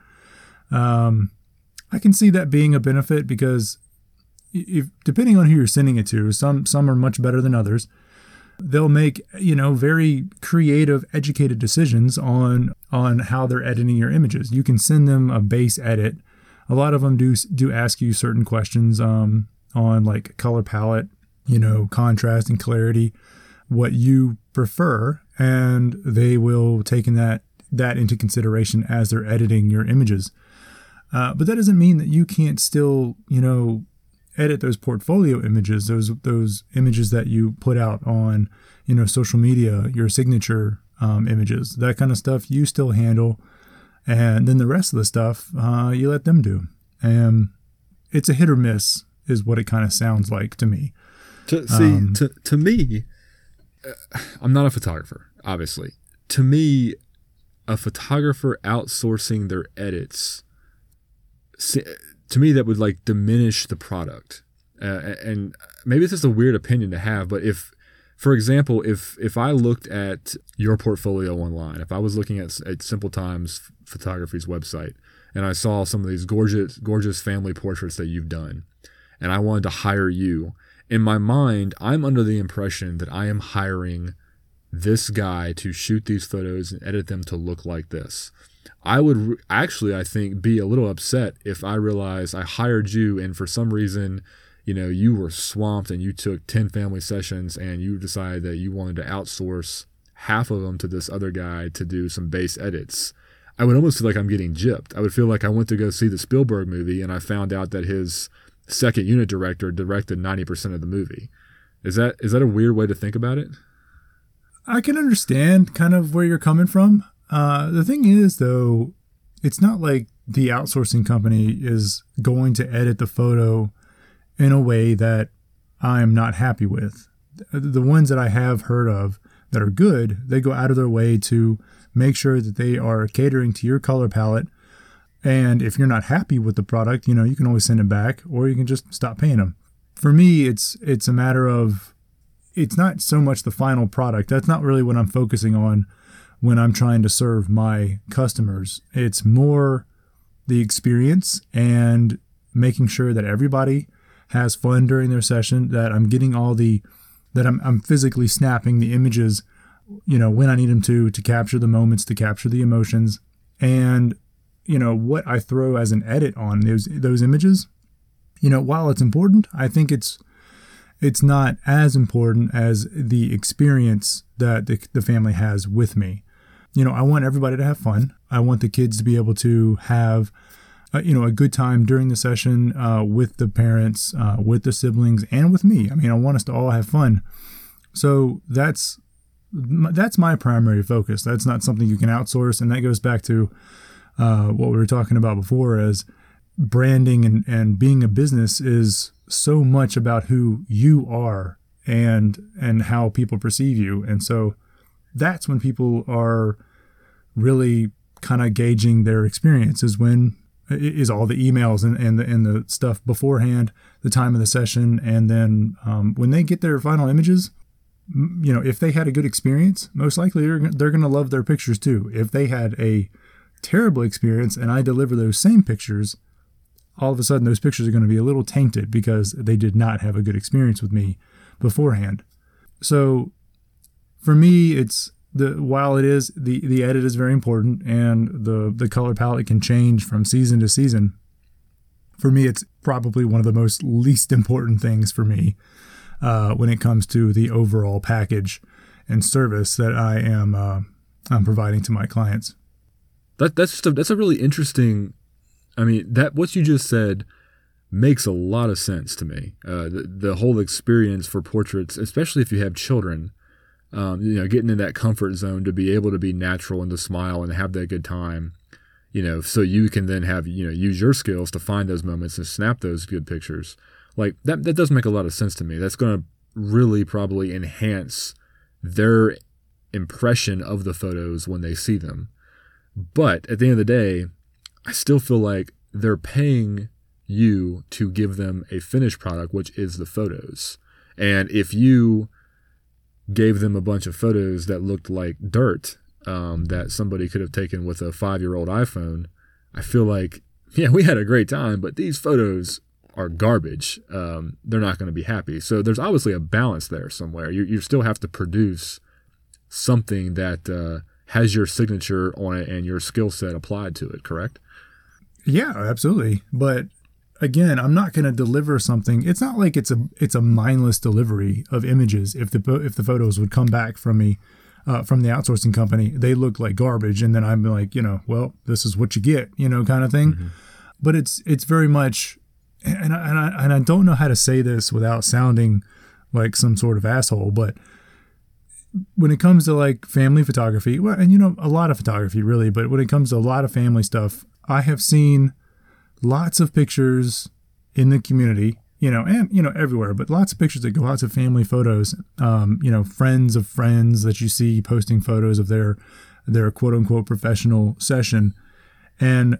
Speaker 1: um, I can see that being a benefit because if depending on who you're sending it to, some some are much better than others. They'll make, you know, very creative, educated decisions on on how they're editing your images. You can send them a base edit. A lot of them do do ask you certain questions um, on like color palette, you know, contrast and clarity, what you prefer, and they will take in that that into consideration as they're editing your images. Uh, but that doesn't mean that you can't still, you know, edit those portfolio images, those those images that you put out on, you know, social media, your signature um, images, that kind of stuff you still handle, and then the rest of the stuff uh, you let them do. And it's a hit or miss, is what it kind of sounds like to me.
Speaker 2: To see, um, to to me, uh, I'm not a photographer, obviously. To me, a photographer outsourcing their edits. See, to me, that would like diminish the product. Uh, and maybe it's just a weird opinion to have, but if, for example, if if I looked at your portfolio online, if I was looking at, at Simple Times Photography's website, and I saw some of these gorgeous, gorgeous family portraits that you've done, and I wanted to hire you, in my mind, I'm under the impression that I am hiring this guy to shoot these photos and edit them to look like this. I would re- actually, I think, be a little upset if I realized I hired you and for some reason, you know, you were swamped and you took ten family sessions and you decided that you wanted to outsource half of them to this other guy to do some base edits. I would almost feel like I'm getting gypped. I would feel like I went to go see the Spielberg movie and I found out that his second unit director directed ninety percent of the movie. Is that is that a weird way to think about it?
Speaker 1: I can understand kind of where you're coming from. Uh, the thing is, though, it's not like the outsourcing company is going to edit the photo in a way that I'm not happy with. The ones that I have heard of that are good, they go out of their way to make sure that they are catering to your color palette. And if you're not happy with the product, you know, you can always send it back or you can just stop paying them. For me, it's it's a matter of, it's not so much the final product. That's not really what I'm focusing on when I'm trying to serve my customers. It's more the experience and making sure that everybody has fun during their session, that I'm getting all the, that I'm, I'm physically snapping the images, you know, when I need them to, to capture the moments, to capture the emotions. And, you know, what I throw as an edit on those, those images, you know, while it's important, I think it's, it's not as important as the experience that the, the family has with me. You know, I want everybody to have fun. I want the kids to be able to have, uh, you know, a good time during the session uh, with the parents, uh, with the siblings, and with me. I mean, I want us to all have fun. So that's that's my primary focus. That's not something you can outsource. And that goes back to uh, what we were talking about before, as branding and, and being a business is so much about who you are and and how people perceive you. And so that's when people are really kind of gauging their experience, is when is all the emails and, and the and the stuff beforehand, the time of the session, and then um, when they get their final images, you know, if they had a good experience, most likely they're, they're going to love their pictures too. If they had a terrible experience and I deliver those same pictures, all of a sudden those pictures are going to be a little tainted because they did not have a good experience with me beforehand. So for me, it's the while it is the, the edit is very important, and the, the color palette can change from season to season. For me, it's probably one of the most least important things for me uh, when it comes to the overall package and service that I am uh, I'm providing to my clients.
Speaker 2: That that's just a, that's a really interesting. I mean, that what you just said makes a lot of sense to me. Uh, the the whole experience for portraits, especially if you have children, um, you know, getting in that comfort zone to be able to be natural and to smile and have that good time, you know, so you can then have, you know, use your skills to find those moments and snap those good pictures. Like that, that does make a lot of sense to me. That's going to really probably enhance their impression of the photos when they see them. But at the end of the day, I still feel like they're paying you to give them a finished product, which is the photos. And if you gave them a bunch of photos that looked like dirt, um, that somebody could have taken with a five-year-old iPhone, I feel like, yeah, we had a great time, but these photos are garbage. Um, they're not going to be happy. So there's obviously a balance there somewhere. You, you still have to produce something that uh, has your signature on it and your skill set applied to it, correct?
Speaker 1: Yeah, absolutely. But again, I'm not going to deliver something. It's not like it's a it's a mindless delivery of images. If the if the photos would come back from me, uh, from the outsourcing company, they look like garbage, and then I'm like, you know, well, this is what you get, you know, kind of thing. Mm-hmm. But it's it's very much, and I, and I and I don't know how to say this without sounding like some sort of asshole, but when it comes to like family photography, well, and you know, a lot of photography really, but when it comes to a lot of family stuff, I have seen lots of pictures in the community, you know, and, you know, everywhere, but lots of pictures that go out to family photos, um, you know, friends of friends that you see posting photos of their, their quote unquote professional session. And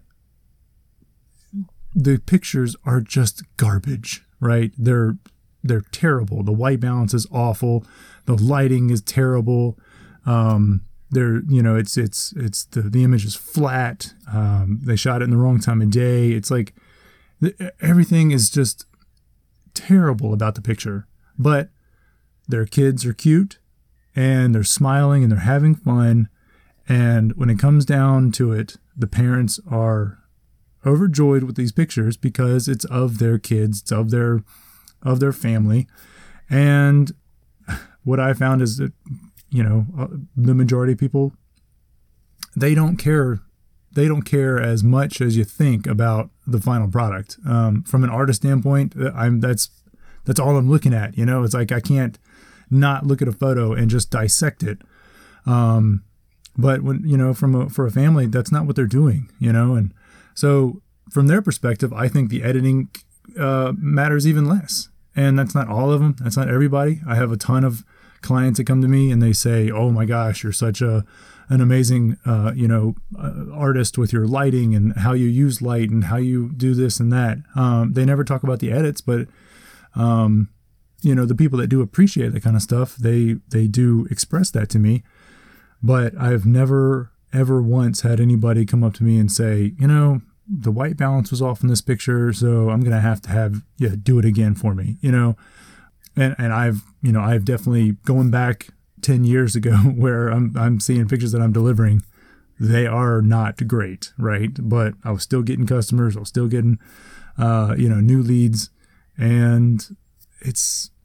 Speaker 1: the pictures are just garbage, right? They're, they're terrible. The white balance is awful. The lighting is terrible. Um, They're, you know, it's, it's, it's the, the image is flat. Um, they shot it in the wrong time of day. It's like the, everything is just terrible about the picture, but their kids are cute and they're smiling and they're having fun. And when it comes down to it, the parents are overjoyed with these pictures because it's of their kids, it's of their, of their family. And what I found is that, you know, uh, the majority of people, they don't care. They don't care as much as you think about the final product. Um, from an artist standpoint, I'm that's that's all I'm looking at. You know, it's like I can't not look at a photo and just dissect it. Um, but when you know, from a, for a family, that's not what they're doing. You know, and so from their perspective, I think the editing uh, matters even less. And that's not all of them. That's not everybody. I have a ton of clients that come to me and they say, "Oh my gosh, you're such a an amazing, uh, you know, uh, artist with your lighting and how you use light and how you do this and that." Um, they never talk about the edits, but um, you know, the people that do appreciate that kind of stuff, they they do express that to me. But I've never ever once had anybody come up to me and say, you know, the white balance was off in this picture, so I'm gonna have to have yeah do it again for me, you know. And and I've you know I've definitely going back ten years ago where I'm I'm seeing pictures that I'm delivering, they are not great, right? But I was still getting customers, I was still getting uh, you know new leads, and it's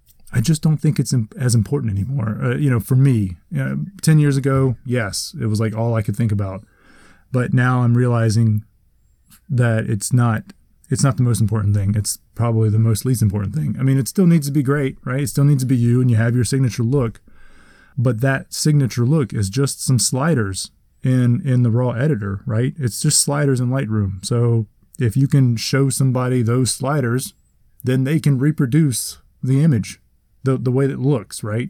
Speaker 1: just don't think it's as important anymore. Uh, you know, for me, you know, ten years ago, yes, it was like all I could think about. But now I'm realizing that it's not, it's not the most important thing. It's probably the most least important thing. I mean, it still needs to be great, right? It still needs to be you and you have your signature look. But that signature look is just some sliders in, in the raw editor, right? It's just sliders in Lightroom. So if you can show somebody those sliders, then they can reproduce the image, the the way that it looks, right?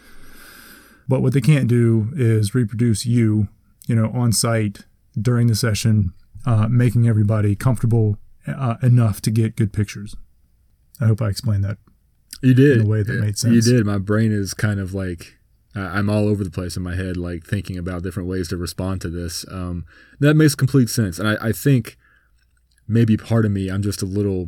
Speaker 1: But what they can't do is reproduce you, you know, on site during the session, uh, making everybody comfortable uh, enough to get good pictures. I hope I explained that.
Speaker 2: You did.
Speaker 1: In a way that made sense.
Speaker 2: You did. My brain is kind of like, uh, I'm all over the place in my head, like thinking about different ways to respond to this. Um, that makes complete sense. And I, I think maybe part of me, I'm just a little,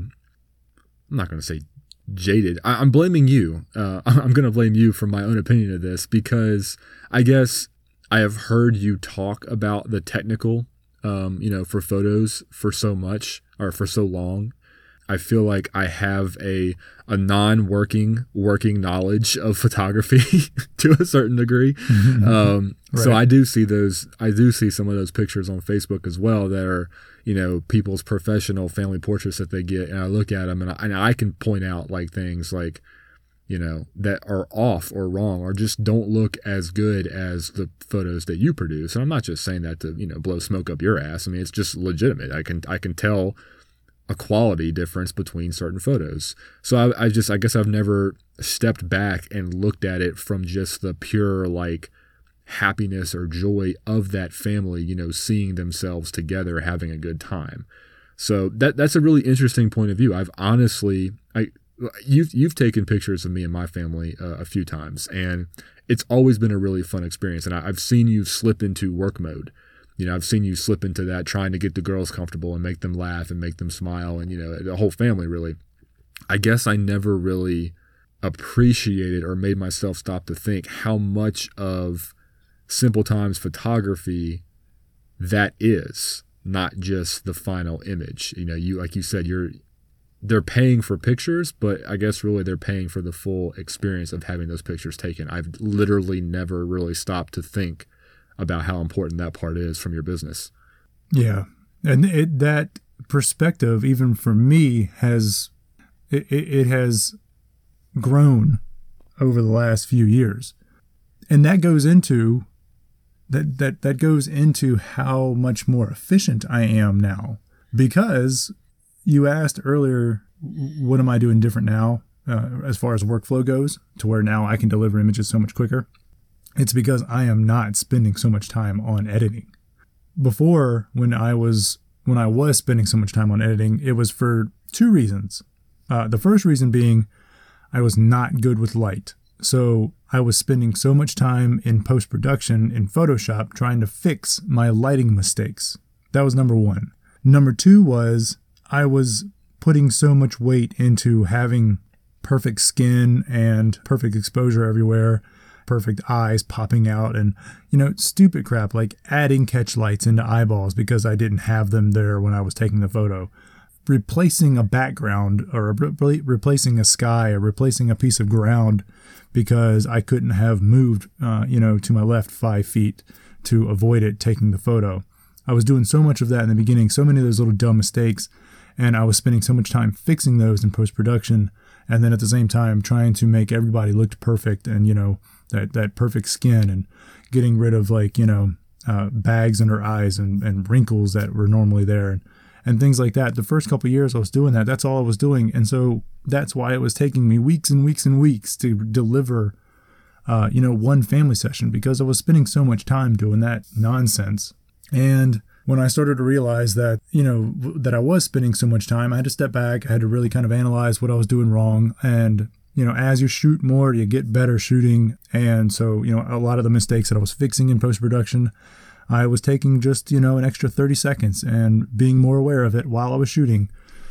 Speaker 2: I'm not going to say jaded. I, I'm blaming you. Uh, I'm going to blame you for my own opinion of this, because I guess I have heard you talk about the technical, um, you know, for photos for so much or for so long. I feel like I have a a non-working working knowledge of photography to a certain degree. Um, right. So I do see those. I do see some of those pictures on Facebook as well that are, you know, people's professional family portraits that they get, and I look at them and I, and I can point out like things like, you know, that are off or wrong or just don't look as good as the photos that you produce. And I'm not just saying that to, you know, blow smoke up your ass. I mean, it's just legitimate. I can I can tell a quality difference between certain photos. So I, I just, I guess I've never stepped back and looked at it from just the pure like happiness or joy of that family, you know, seeing themselves together, having a good time. So that that's a really interesting point of view. I've honestly, I you've you've taken pictures of me and my family uh, a few times, and it's always been a really fun experience. And I, I've seen you slip into work mode. You know, I've seen you slip into that, trying to get the girls comfortable and make them laugh and make them smile, and, you know, the whole family really. I guess I never really appreciated or made myself stop to think how much of Simple Times photography that is, not just the final image. You know, you, like you said, you're, they're paying for pictures, but I guess really they're paying for the full experience of having those pictures taken. I've literally never really stopped to think about how important that part is from your business. Yeah. And it, that perspective, even for me, has, it, it has grown over the last few years. And that goes into, that, that, that goes into how much more efficient I am now. Because you asked earlier, what am I doing different now uh, as far as workflow goes, to where now I can deliver images so much quicker? It's because I am not spending so much time on editing. Before, when I was when I was spending so much time on editing, it was for two reasons. Uh, the first reason being I was not good with light. So I was spending so much time in post-production in Photoshop trying to fix my lighting mistakes. That was number one. Number two was I was putting so much weight into having perfect skin and perfect exposure everywhere, perfect eyes popping out, and, you know, stupid crap like adding catch lights into eyeballs because I didn't have them there when I was taking the photo, replacing a background or re- replacing a sky or replacing a piece of ground because I couldn't have moved, uh, you know, to my left five feet to avoid it taking the photo. I was doing so much of that in the beginning, so many of those little dumb mistakes, and I was spending so much time fixing those in post-production, and then at the same time trying to make everybody look perfect and, you know, that, that perfect skin, and getting rid of, like, you know, uh, bags under eyes and, and wrinkles that were normally there, and, and things like that. The first couple of years I was doing that. That's all I was doing. And so that's why it was taking me weeks and weeks and weeks to deliver, uh, you know, one family session, because I was spending so much time doing that nonsense. And when I started to realize that, you know, that I was spending so much time, I had to step back. I had to really kind of analyze what I was doing wrong. And, you know, as you shoot more, you get better shooting. And so, you know, a lot of the mistakes that I was fixing in post-production, I was taking just, you know, an extra thirty seconds and being more aware of it while I was shooting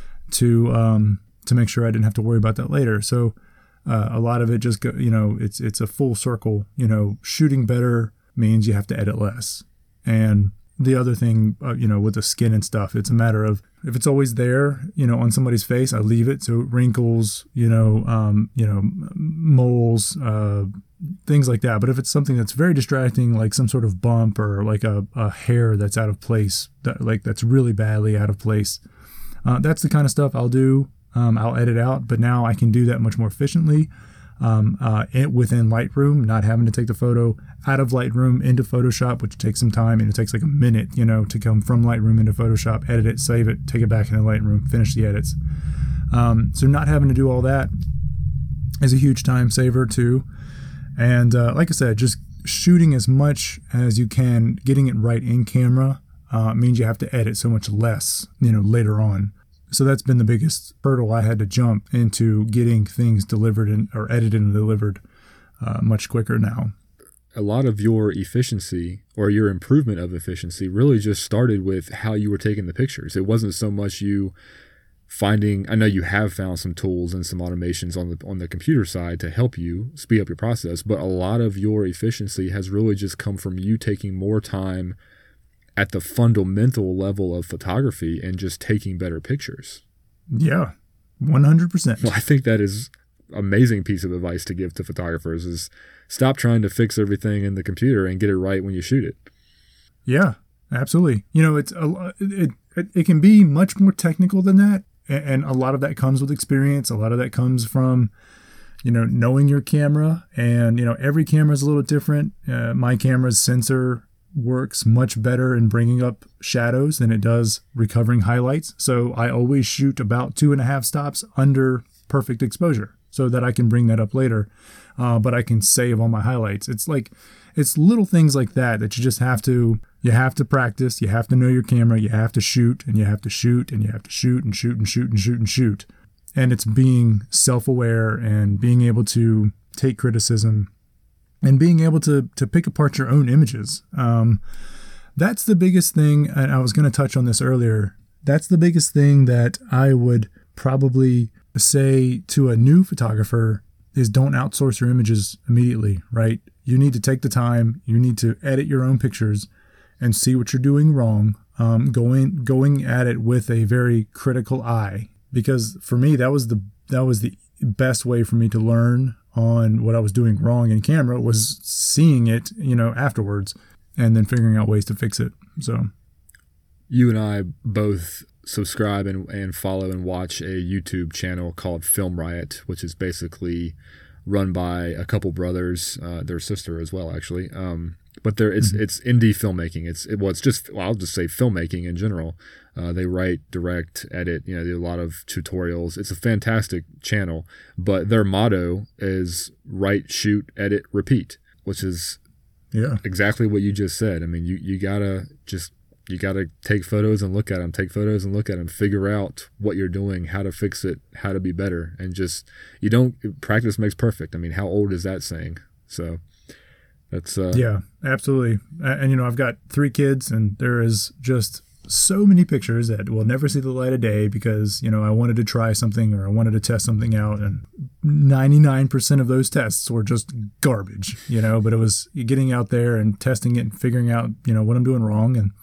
Speaker 2: to um, to make sure I didn't have to worry about that later. So uh, a lot of it just, go, you know, it's it's a full circle. You know, shooting better means you have to edit less. And
Speaker 1: the other thing, uh, you know, with the skin and stuff. It's a matter of if it's always there, you know, on somebody's face, I leave it. So wrinkles, you know, um, you know, moles, uh, things like that. But if it's something that's very distracting, like some sort of bump or like a, a hair that's out of place, that, like that's really badly out of place, uh, that's the kind of stuff I'll do. Um, I'll edit out, but now I can do that much more efficiently um, uh, it, within Lightroom, not having to take the photo out of Lightroom into Photoshop, which takes some time, and it takes like a minute, you know, to come from Lightroom into Photoshop, edit it, save it, take it back into Lightroom, finish the edits. Um, so not having to do all that is a huge time saver too. And uh, like I said, just shooting as much as you can, getting it right in camera uh, means you have to edit so much less, you know, later on. So that's been the biggest hurdle I had to jump into, getting things delivered and or edited and delivered uh, much quicker now.
Speaker 2: A lot of your efficiency or your improvement of efficiency really just started with how you were taking the pictures. It wasn't so much you finding, I know you have found some tools and some automations on the on the computer side to help you speed up your process, but a lot of your efficiency has really just come from you taking more time at the fundamental level of photography and just taking better pictures.
Speaker 1: Yeah, one hundred percent.
Speaker 2: Well, I think that is an amazing piece of advice to give to photographers is stop trying to fix everything in the computer and get it right when you shoot it.
Speaker 1: Yeah, absolutely. You know, it's a, it, it, it can be much more technical than that. And a lot of that comes with experience. A lot of that comes from, you know, knowing your camera. And, you know, every camera is a little different. Uh, my camera's sensor works much better in bringing up shadows than it does recovering highlights. So I always shoot about two and a half stops under perfect exposure so that I can bring that up later. Uh, but I can save all my highlights. It's like, it's little things like that that you just have to, you have to practice. You have to know your camera. You have to shoot and you have to shoot and you have to shoot and shoot and shoot and shoot and shoot. And it's being self-aware and being able to take criticism and being able to to pick apart your own images. Um, that's the biggest thing. And I was going to touch on this earlier. That's the biggest thing that I would probably say to a new photographer is don't outsource your images immediately, right? You need to take the time. You need to edit your own pictures and see what you're doing wrong. Um, going going at it with a very critical eye, because for me that was the that was the best way for me to learn on what I was doing wrong in camera, was seeing it, you know, afterwards and then figuring out ways to fix it. So
Speaker 2: you and I both subscribe and, and follow and watch a YouTube channel called Film Riot, which is basically run by a couple brothers, uh, their sister as well, actually. Um, but there, it's mm-hmm. it's indie filmmaking. It's it, well, it's just well, I'll just say filmmaking in general. Uh, they write, direct, edit. You know, they do a lot of tutorials. It's a fantastic channel. But their motto is write, shoot, edit, repeat, which is
Speaker 1: yeah
Speaker 2: exactly what you just said. I mean, you you gotta just you gotta take photos and look at them. Take photos and look at them. Figure out what you're doing, how to fix it, how to be better, and just you don't practice makes perfect. I mean, how old is that saying? So. That's, uh,
Speaker 1: yeah, absolutely. And, you know, I've got three kids and there is just so many pictures that will never see the light of day because, you know, I wanted to try something or I wanted to test something out. And ninety-nine percent of those tests were just garbage, you know, but it was getting out there and testing it and figuring out, you know, what I'm doing wrong. And,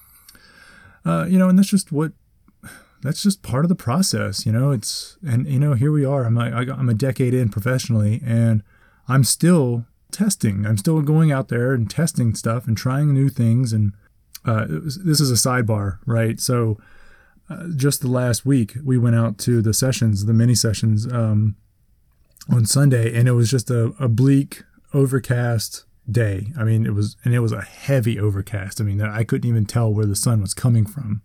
Speaker 1: uh, you know, and that's just what, that's just part of the process, you know, it's, and, you know, here we are. I'm like, I'm a decade in professionally and I'm still testing. I'm still going out there and testing stuff and trying new things. And uh, it was, this is a sidebar, right? So uh, just the last week, we went out to the sessions, the mini sessions um, on Sunday, and it was just a, a bleak, overcast day. I mean, it was, and it was a heavy overcast. I mean, I couldn't even tell where the sun was coming from.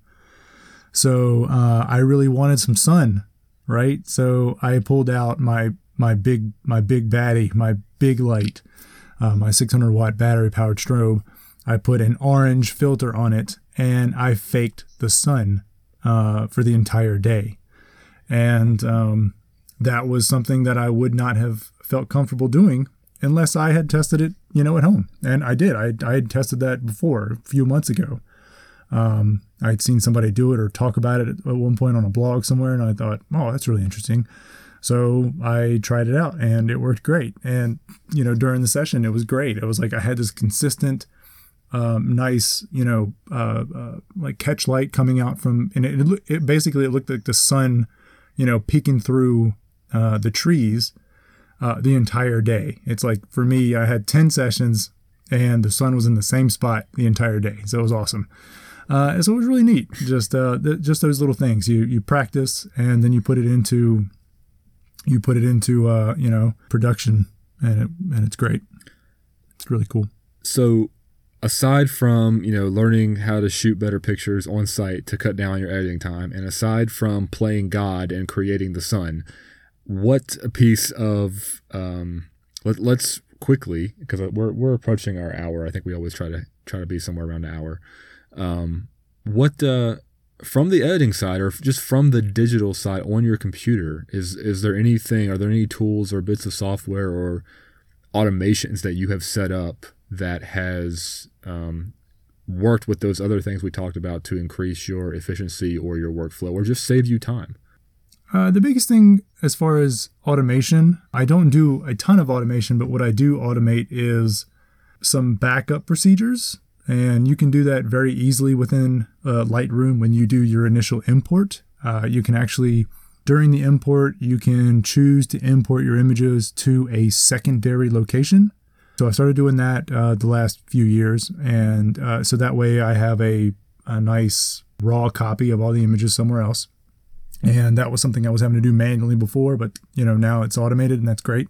Speaker 1: So uh, I really wanted some sun, right? So I pulled out my my big my big baddie, my big light, uh, my six hundred watt battery powered strobe. I put an orange filter on it and I faked the sun uh, for the entire day. And um, that was something that I would not have felt comfortable doing unless I had tested it, you know, at home. And I did. I, I had tested that before a few months ago. Um, I'd seen somebody do it or talk about it at one point on a blog somewhere. And I thought, oh, that's really interesting. So I tried it out and it worked great. And, you know, during the session, it was great. It was like I had this consistent um, nice, you know, uh, uh, like catch light coming out from, and it, it, it basically, it looked like the sun, you know, peeking through uh, the trees uh, the entire day. It's like, for me, I had ten sessions and the sun was in the same spot the entire day. So it was awesome. Uh, so it was really neat. Just, uh, th- just those little things you, you practice and then you put it into, you put it into, uh, you know, production, and it, and it's great. It's really cool.
Speaker 2: So aside from, you know, learning how to shoot better pictures on site to cut down your editing time, and aside from playing God and creating the sun, what a piece of, um, let, let's quickly, because we're, we're approaching our hour. I think we always try to try to be somewhere around an hour. Um, what, uh, from the editing side, or just from the digital side on your computer, is, is there anything, are there any tools or bits of software or automations that you have set up that has, um, worked with those other things we talked about to increase your efficiency or your workflow, or just save you time?
Speaker 1: Uh, the biggest thing as far as automation, I don't do a ton of automation, but what I do automate is some backup procedures. And you can do that very easily within uh, Lightroom when you do your initial import. Uh, you can actually, during the import, you can choose to import your images to a secondary location. So I started doing that uh, the last few years. And uh, so that way I have a, a nice raw copy of all the images somewhere else. And that was something I was having to do manually before, but you know, now it's automated and that's great.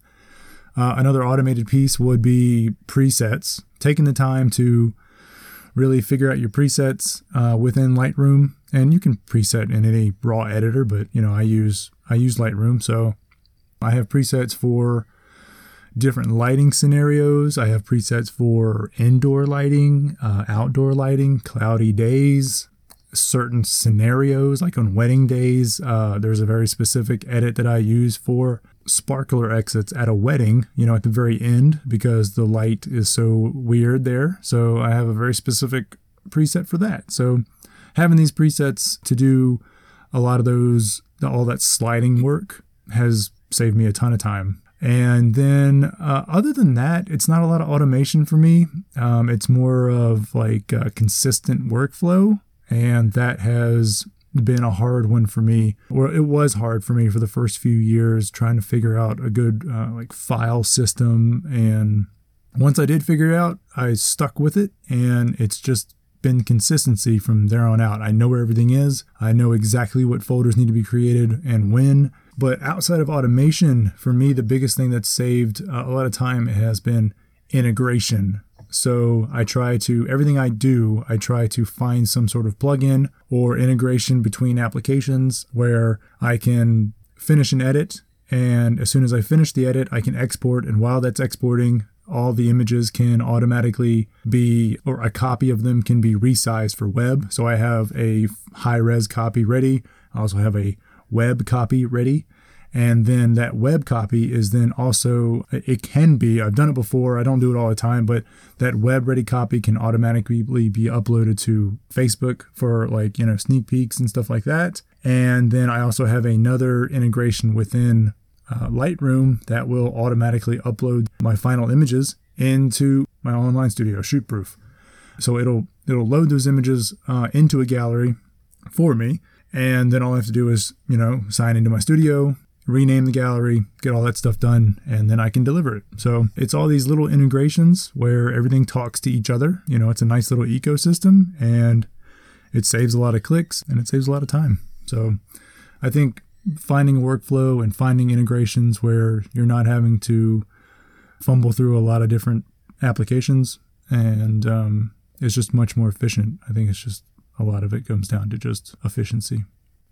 Speaker 1: Uh, another automated piece would be presets, taking the time to really figure out your presets uh, within Lightroom. And you can preset in any raw editor, but you know, I use I use Lightroom, so I have presets for different lighting scenarios. I have presets for indoor lighting, uh, outdoor lighting, cloudy days, certain scenarios, like on wedding days. Uh, there's a very specific edit that I use for sparkler exits at a wedding, you know, at the very end, because the light is so weird there. So I have a very specific preset for that. So having these presets to do a lot of those, all that sliding work has saved me a ton of time. And then uh, other than that, it's not a lot of automation for me. Um, it's more of like a consistent workflow. And that has been a hard one for me, or it was hard for me for the first few years, trying to figure out a good uh, like file system. And once I did figure it out, I stuck with it, and it's just been consistency from there on out. I know where everything is. I know exactly what folders need to be created and when. But outside of automation, for me, the biggest thing that's saved uh, a lot of time has been integration. So I try to, everything I do, I try to find some sort of plugin or integration between applications where I can finish an edit. And as soon as I finish the edit, I can export. And while that's exporting, all the images can automatically be, or a copy of them can be resized for web. So I have a high res copy ready. I also have a web copy ready. And then that web copy is then also, it can be, I've done it before, I don't do it all the time, but that web ready copy can automatically be uploaded to Facebook for like, you know, sneak peeks and stuff like that. And then I also have another integration within uh, Lightroom that will automatically upload my final images into my online studio, ShootProof. So it'll, it'll load those images uh, into a gallery for me. And then all I have to do is, you know, sign into my studio, rename the gallery, get all that stuff done, and then I can deliver it. So it's all these little integrations where everything talks to each other. You know, it's a nice little ecosystem, and it saves a lot of clicks and it saves a lot of time. So I think finding a workflow and finding integrations where you're not having to fumble through a lot of different applications, and um, it's just much more efficient. I think it's just a lot of it comes down to just efficiency.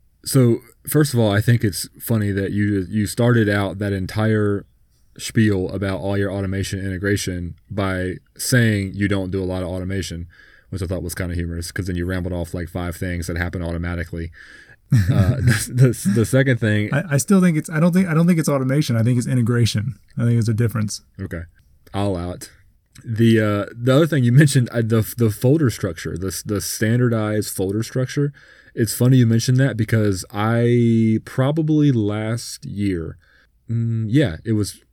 Speaker 2: So first of all, I think it's funny that you you started out that entire spiel about all your automation integration by saying you don't do a lot of automation, which I thought was kind of humorous, because then you rambled off like five things that happen automatically. Uh, the, the, the second thing,
Speaker 1: I, I still think it's I don't think I don't think it's automation. I think it's integration. I think it's a difference.
Speaker 2: Okay, I'll allow it. The uh, the other thing you mentioned, uh, the the folder structure, the the standardized folder structure. It's funny you mentioned that, because I probably last year, mm, yeah, it was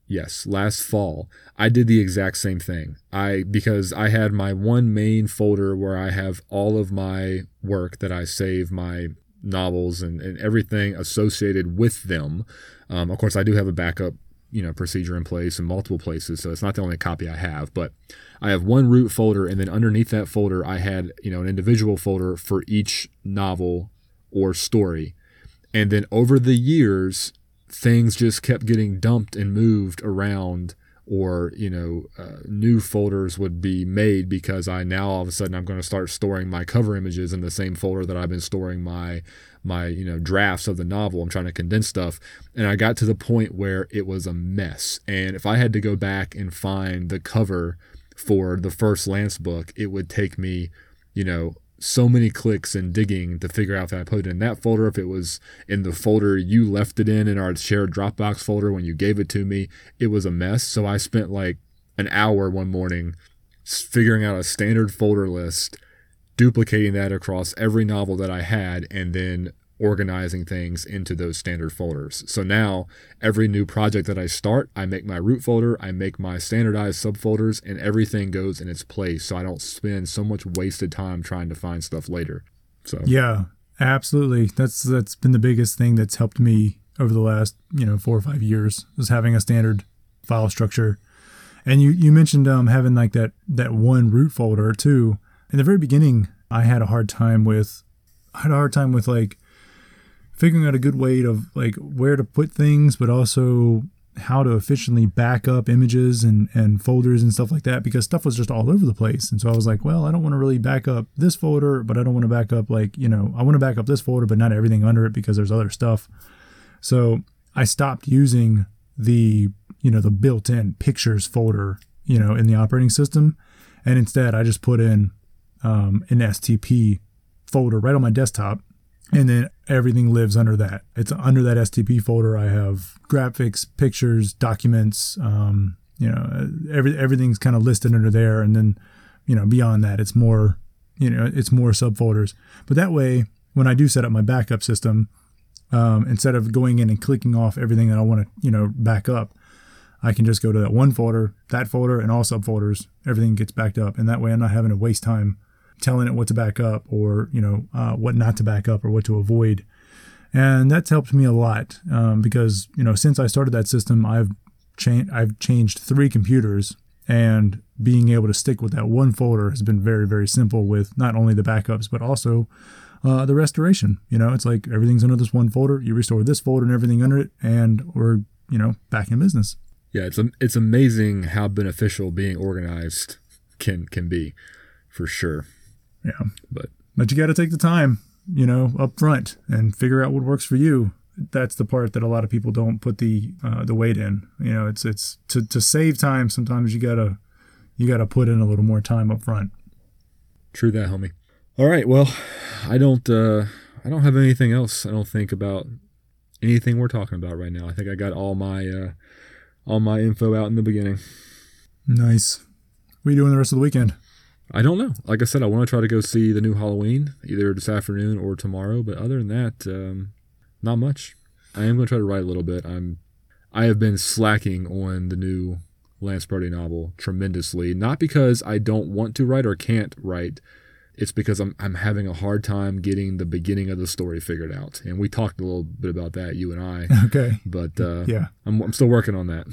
Speaker 2: Yes, last fall, I did the exact same thing. I because I had my one main folder where I have all of my work that I save, my novels and, and everything associated with them. Um, of course, I do have a backup, you know, procedure in place in multiple places, so it's not the only copy I have. But I have one root folder, and then underneath that folder, I had, you know, an individual folder for each novel or story. And then over the years, things just kept getting dumped and moved around, or, you know, uh, new folders would be made because I now all of a sudden I'm going to start storing my cover images in the same folder that I've been storing my, my, you know, drafts of the novel. I'm trying to condense stuff. And I got to the point where it was a mess. And if I had to go back and find the cover for the first Lance book, it would take me, you know, so many clicks and digging to figure out if I put it in that folder, if it was in the folder you left it in, in our shared Dropbox folder when you gave it to me. It was a mess. So I spent like an hour one morning figuring out a standard folder list, duplicating that across every novel that I had, and then organizing things into those standard folders. So now every new project that I start, I make my root folder, I make my standardized subfolders, and everything goes in its place. So I don't spend so much wasted time trying to find stuff later. So
Speaker 1: yeah, absolutely. That's that's been the biggest thing that's helped me over the last, you know, four or five years, is having a standard file structure. And you you mentioned um having like that that one root folder too. In the very beginning, I had a hard time with I had a hard time with like figuring out a good way of like where to put things, but also how to efficiently back up images and, and folders and stuff like that, because stuff was just all over the place. And so I was like, well, I don't want to really back up this folder, but I don't want to back up like, you know, I want to back up this folder, but not everything under it because there's other stuff. So I stopped using the, you know, the built-in pictures folder, you know, in the operating system. And instead I just put in um, an S T P folder right on my desktop. And then everything lives under that. It's under that S T P folder. I have graphics, pictures, documents, um, you know, every, everything's kind of listed under there. And then, you know, beyond that, it's more, you know, it's more subfolders. But that way, when I do set up my backup system, um, instead of going in and clicking off everything that I want to, you know, back up, I can just go to that one folder, that folder, and all subfolders. Everything gets backed up. And that way I'm not having to waste time telling it what to back up, or, you know, uh, what not to back up or what to avoid. And that's helped me a lot um, because, you know, since I started that system, I've, cha- I've changed three computers, and being able to stick with that one folder has been very, very simple with not only the backups, but also uh, the restoration. You know, it's like everything's under this one folder. You restore this folder and everything under it, and we're, you know, back in business.
Speaker 2: Yeah, it's it's amazing how beneficial being organized can can be, for sure.
Speaker 1: Yeah.
Speaker 2: But
Speaker 1: but you got to take the time, you know, up front and figure out what works for you. That's the part that a lot of people don't put the uh, the weight in. You know, it's it's to, to save time. Sometimes you gotta you gotta put in a little more time up front.
Speaker 2: True that, homie. All right. Well, I don't uh, I don't have anything else. I don't think about anything we're talking about right now. I think I got all my uh, all my info out in the beginning.
Speaker 1: Nice. What are you doing the rest of the weekend?
Speaker 2: I don't know. Like I said, I want to try to go see the new Halloween either this afternoon or tomorrow. But other than that, um, not much. I am going to try to write a little bit. I'm, I have been slacking on the new Lance Brody novel tremendously. Not because I don't want to write or can't write. It's because I'm I'm having a hard time getting the beginning of the story figured out. And we talked a little bit about that, you and I.
Speaker 1: Okay.
Speaker 2: But uh,
Speaker 1: yeah, I'm,
Speaker 2: I'm still working on that.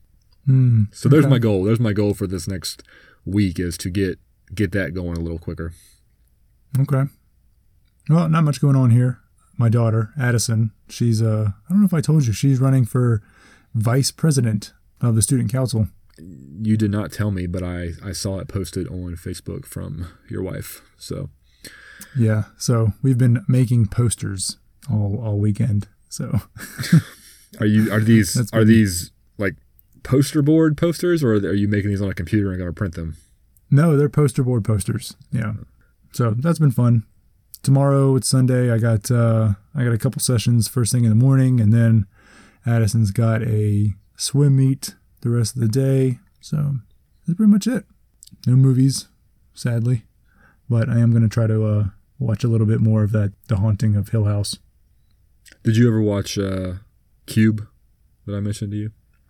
Speaker 1: Mm,
Speaker 2: so there's
Speaker 1: okay.
Speaker 2: my goal. There's my goal for this next week, is to get get that going a little quicker.
Speaker 1: Okay. Well, not much going on here. My daughter, Addison, she's, uh, I don't know if I told you, she's running for vice president of the student council.
Speaker 2: You did not tell me, but I, I saw it posted on Facebook from your wife. So,
Speaker 1: yeah. So we've been making posters all, all weekend. So
Speaker 2: are you, are these,
Speaker 1: That's
Speaker 2: are
Speaker 1: been,
Speaker 2: these like poster board posters, or are you making these on a computer and going to print them?
Speaker 1: No, they're poster board posters. Yeah. So that's been fun. Tomorrow, it's Sunday. I got uh, I got a couple sessions first thing in the morning, and then Addison's got a swim meet the rest of the day. So that's pretty much it. No movies, sadly. But I am going to try to uh, watch a little bit more of that The Haunting of Hill House.
Speaker 2: Did you ever watch uh, Cube that I mentioned to you?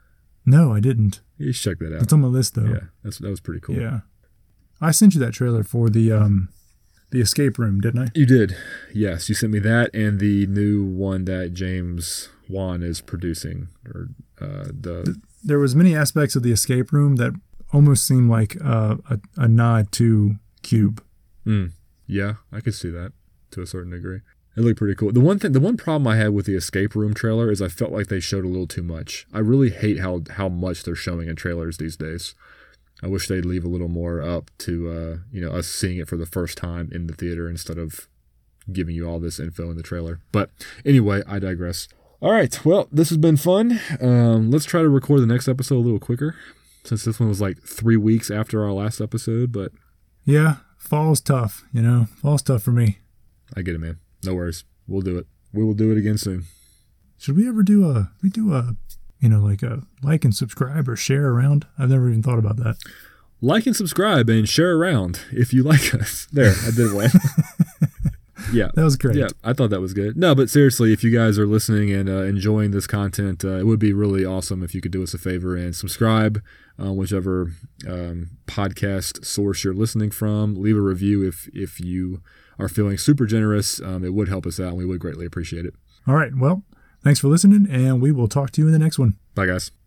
Speaker 1: No, I didn't.
Speaker 2: You should check that out.
Speaker 1: It's on my list though.
Speaker 2: Yeah, that's that was pretty cool.
Speaker 1: Yeah, I sent you that trailer for the um the escape room, didn't I?
Speaker 2: You did. Yes, you sent me that and the new one that James Wan is producing. Or uh, the
Speaker 1: there was many aspects of the escape room that almost seemed like uh, a a nod to Cube.
Speaker 2: Mm, yeah, I could see that to a certain degree. It looked pretty cool. The one thing, the one problem I had with the escape room trailer is I felt like they showed a little too much. I really hate how how much they're showing in trailers these days. I wish they'd leave a little more up to uh, you know, us seeing it for the first time in the theater instead of giving you all this info in the trailer. But anyway, I digress. All right, well, this has been fun. Um, let's try to record the next episode a little quicker, since this one was like three weeks after our last episode. But
Speaker 1: yeah, fall's tough. You know, fall's tough for me.
Speaker 2: I get it, man. No worries. We'll do it. We will do it again soon.
Speaker 1: Should we ever do a, we do a, you know, like a like and subscribe or share around? I've never even thought about that.
Speaker 2: Like and subscribe and share around if you like us. There, I did win. Yeah.
Speaker 1: That was great.
Speaker 2: Yeah, I thought that was good. No, but seriously, if you guys are listening and uh, enjoying this content, uh, it would be really awesome if you could do us a favor and subscribe on whichever um, podcast source you're listening from. Leave a review if, if you are feeling super generous. Um, it would help us out, and we would greatly appreciate it.
Speaker 1: All right. Well, thanks for listening, and we will talk to you in the next one.
Speaker 2: Bye, guys.